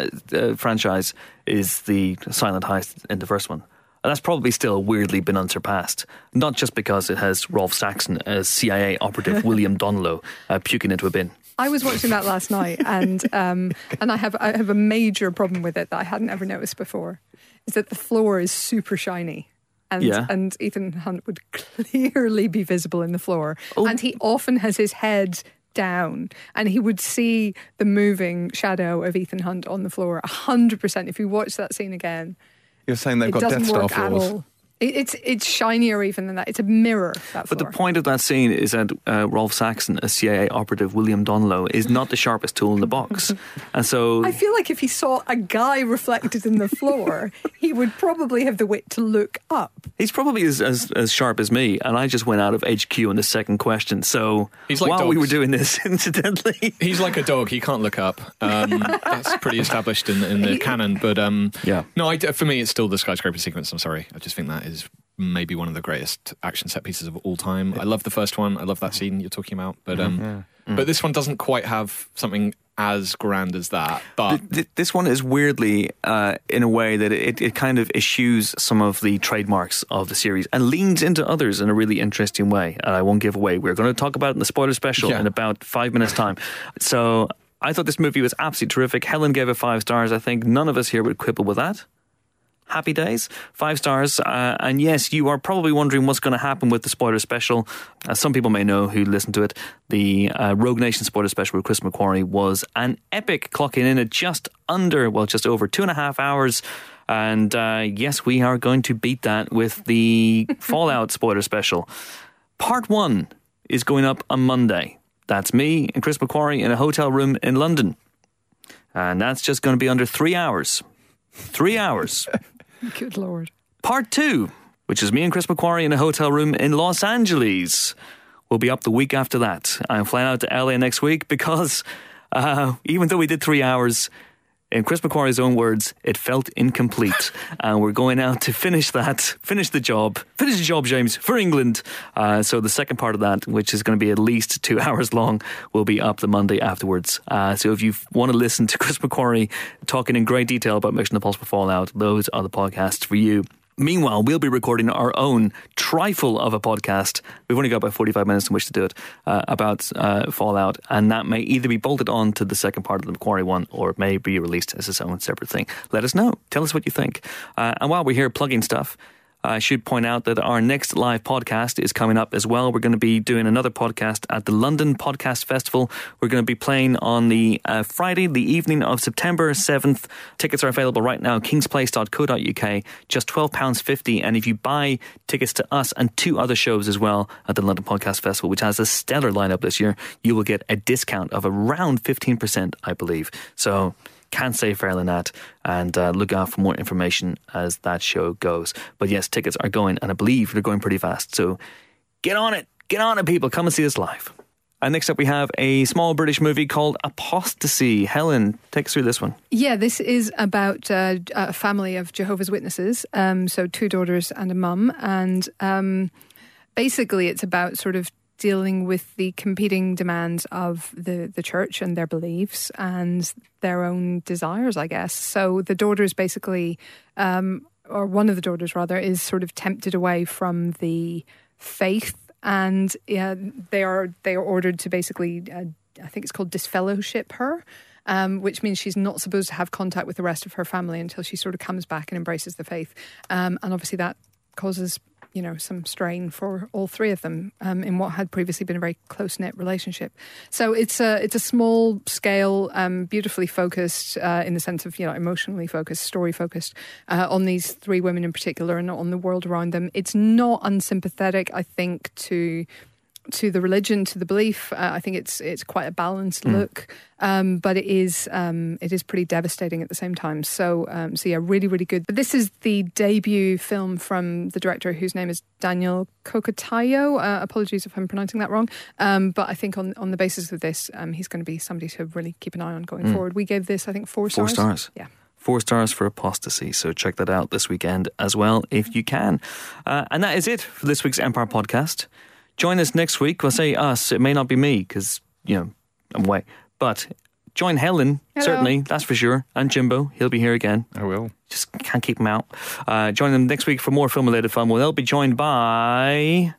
franchise is the silent heist in the first one. And that's probably still weirdly been unsurpassed. Not just because it has Rolf Saxon as CIA operative William Donlow puking into a bin. I was watching that last night, and I have a major problem with it that I hadn't ever noticed before. Is that the floor is super shiny. And Ethan Hunt would clearly be visible in the floor. Oh. And he often has his head down, and he would see the moving shadow of Ethan Hunt on the floor 100%. If you watch that scene again, you're saying they've got Death Star floors. It's shinier even than that. It's a mirror, that floor. But the point of that scene is that Rolf Saxon, as CIA operative William Donlow, is not the sharpest tool in the box. And so I feel like if he saw a guy reflected in the floor, he would probably have the wit to look up. He's probably as sharp as me, and I just went out of HQ on the second question. So he's like while dogs. We were doing this, incidentally... He's like a dog. He can't look up. That's pretty established in the canon. But no, for me, it's still the skyscraper sequence. I'm sorry. I just think that is maybe one of the greatest action set pieces of all time. I love the first one. I love that scene you're talking about. But but this one doesn't quite have something as grand as that. But this one is weirdly in a way that it kind of eschews some of the trademarks of the series and leans into others in a really interesting way. And I won't give away. We're going to talk about it in the spoiler special in about 5 minutes' time. So I thought this movie was absolutely terrific. Helen gave it 5 stars. I think none of us here would quibble with that. Happy days, 5 stars. And yes, you are probably wondering what's going to happen with the spoiler special. As some people may know who listen to it, the Rogue Nation spoiler special with Chris McQuarrie was an epic, clocking in at just over 2.5 hours. And yes, we are going to beat that with the Fallout spoiler special. Part 1 is going up on Monday. That's me and Chris McQuarrie in a hotel room in London. And that's just going to be under 3 hours. 3 hours. Good Lord. Part 2, which is me and Chris McQuarrie in a hotel room in Los Angeles, will be up the week after that. I'm flying out to LA next week because even though we did 3 hours, in Chris McQuarrie's own words, it felt incomplete. And we're going out to finish the job, James, for England. So the second part of that, which is going to be at least 2 hours long, will be up the Monday afterwards. So if you want to listen to Chris McQuarrie talking in great detail about Mission Impossible Fallout, those are the podcasts for you. Meanwhile, we'll be recording our own trifle of a podcast. We've only got about 45 minutes in which to do it, about Fallout, and that may either be bolted on to the second part of the Macquarie one, or it may be released as its own separate thing. Let us know. Tell us what you think. And while we're here plugging stuff, I should point out that our next live podcast is coming up as well. We're going to be doing another podcast at the London Podcast Festival. We're going to be playing on the Friday, the evening of September 7th. Tickets are available right now, kingsplace.co.uk, just £12.50. And if you buy tickets to us and 2 other shows as well at the London Podcast Festival, which has a stellar lineup this year, you will get a discount of around 15%, I believe. So can't say fairer than that, and look out for more information as that show goes. But yes, tickets are going, and I believe they're going pretty fast. So get on it, people. Come and see us live. And next up, we have a small British movie called Apostasy. Helen, take us through this one. Yeah, this is about a family of Jehovah's Witnesses, so 2 daughters and a mum, and basically it's about sort of dealing with the competing demands of the church and their beliefs and their own desires, I guess. So the daughters basically, or one of the daughters rather, is sort of tempted away from the faith, and they are ordered to basically, I think it's called disfellowship her, which means she's not supposed to have contact with the rest of her family until she sort of comes back and embraces the faith. And obviously that causes some strain for all 3 of them in what had previously been a very close-knit relationship. So it's a small scale, beautifully focused in the sense of, emotionally focused, story focused on these 3 women in particular and on the world around them. It's not unsympathetic, I think, to the religion, to the belief. I think it's quite a balanced look, but it is pretty devastating at the same time. So yeah, really, really good. But this is the debut film from the director, whose name is Daniel Kokotayo. Apologies if I'm pronouncing that wrong. But I think on the basis of this, he's going to be somebody to really keep an eye on going forward. We gave this, I think, 4 stars. 4 stars. Yeah. 4 stars for Apostasy. So check that out this weekend as well, if you can. And that is it for this week's Empire Podcast. Join us next week. Well, say us. It may not be me because, I'm away. But join Helen, certainly, that's for sure. And Jimbo, he'll be here again. I will. Just can't keep him out. Join them next week for more film-related fun. Well, they'll be joined by...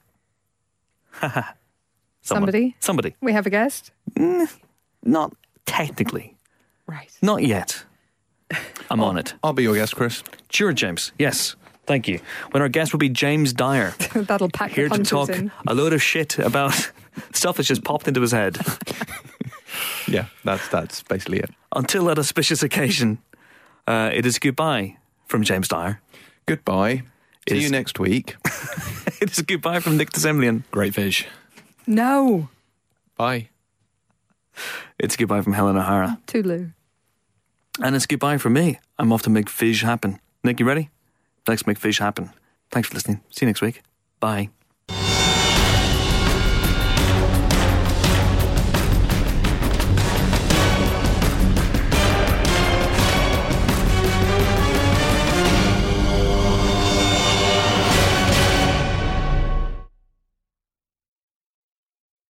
Somebody. We have a guest? Not technically. Right. Not yet. I'm on it. I'll be your guest, Chris. Sure, James. Yes. Thank you. When our guest will be James Dyer. That'll pack here the to talk in. A load of shit about stuff that's just popped into his head. Yeah, that's basically it. Until that auspicious occasion, it is goodbye from James Dyer. Goodbye. See you next week. It is goodbye from Nick DeSemlian. Great fish. No. Bye. It's goodbye from Helen O'Hara. Toodaloo. And it's goodbye from me. I'm off to make fish happen. Nick, you ready? Let's make fish happen. Thanks for listening. See you next week. Bye.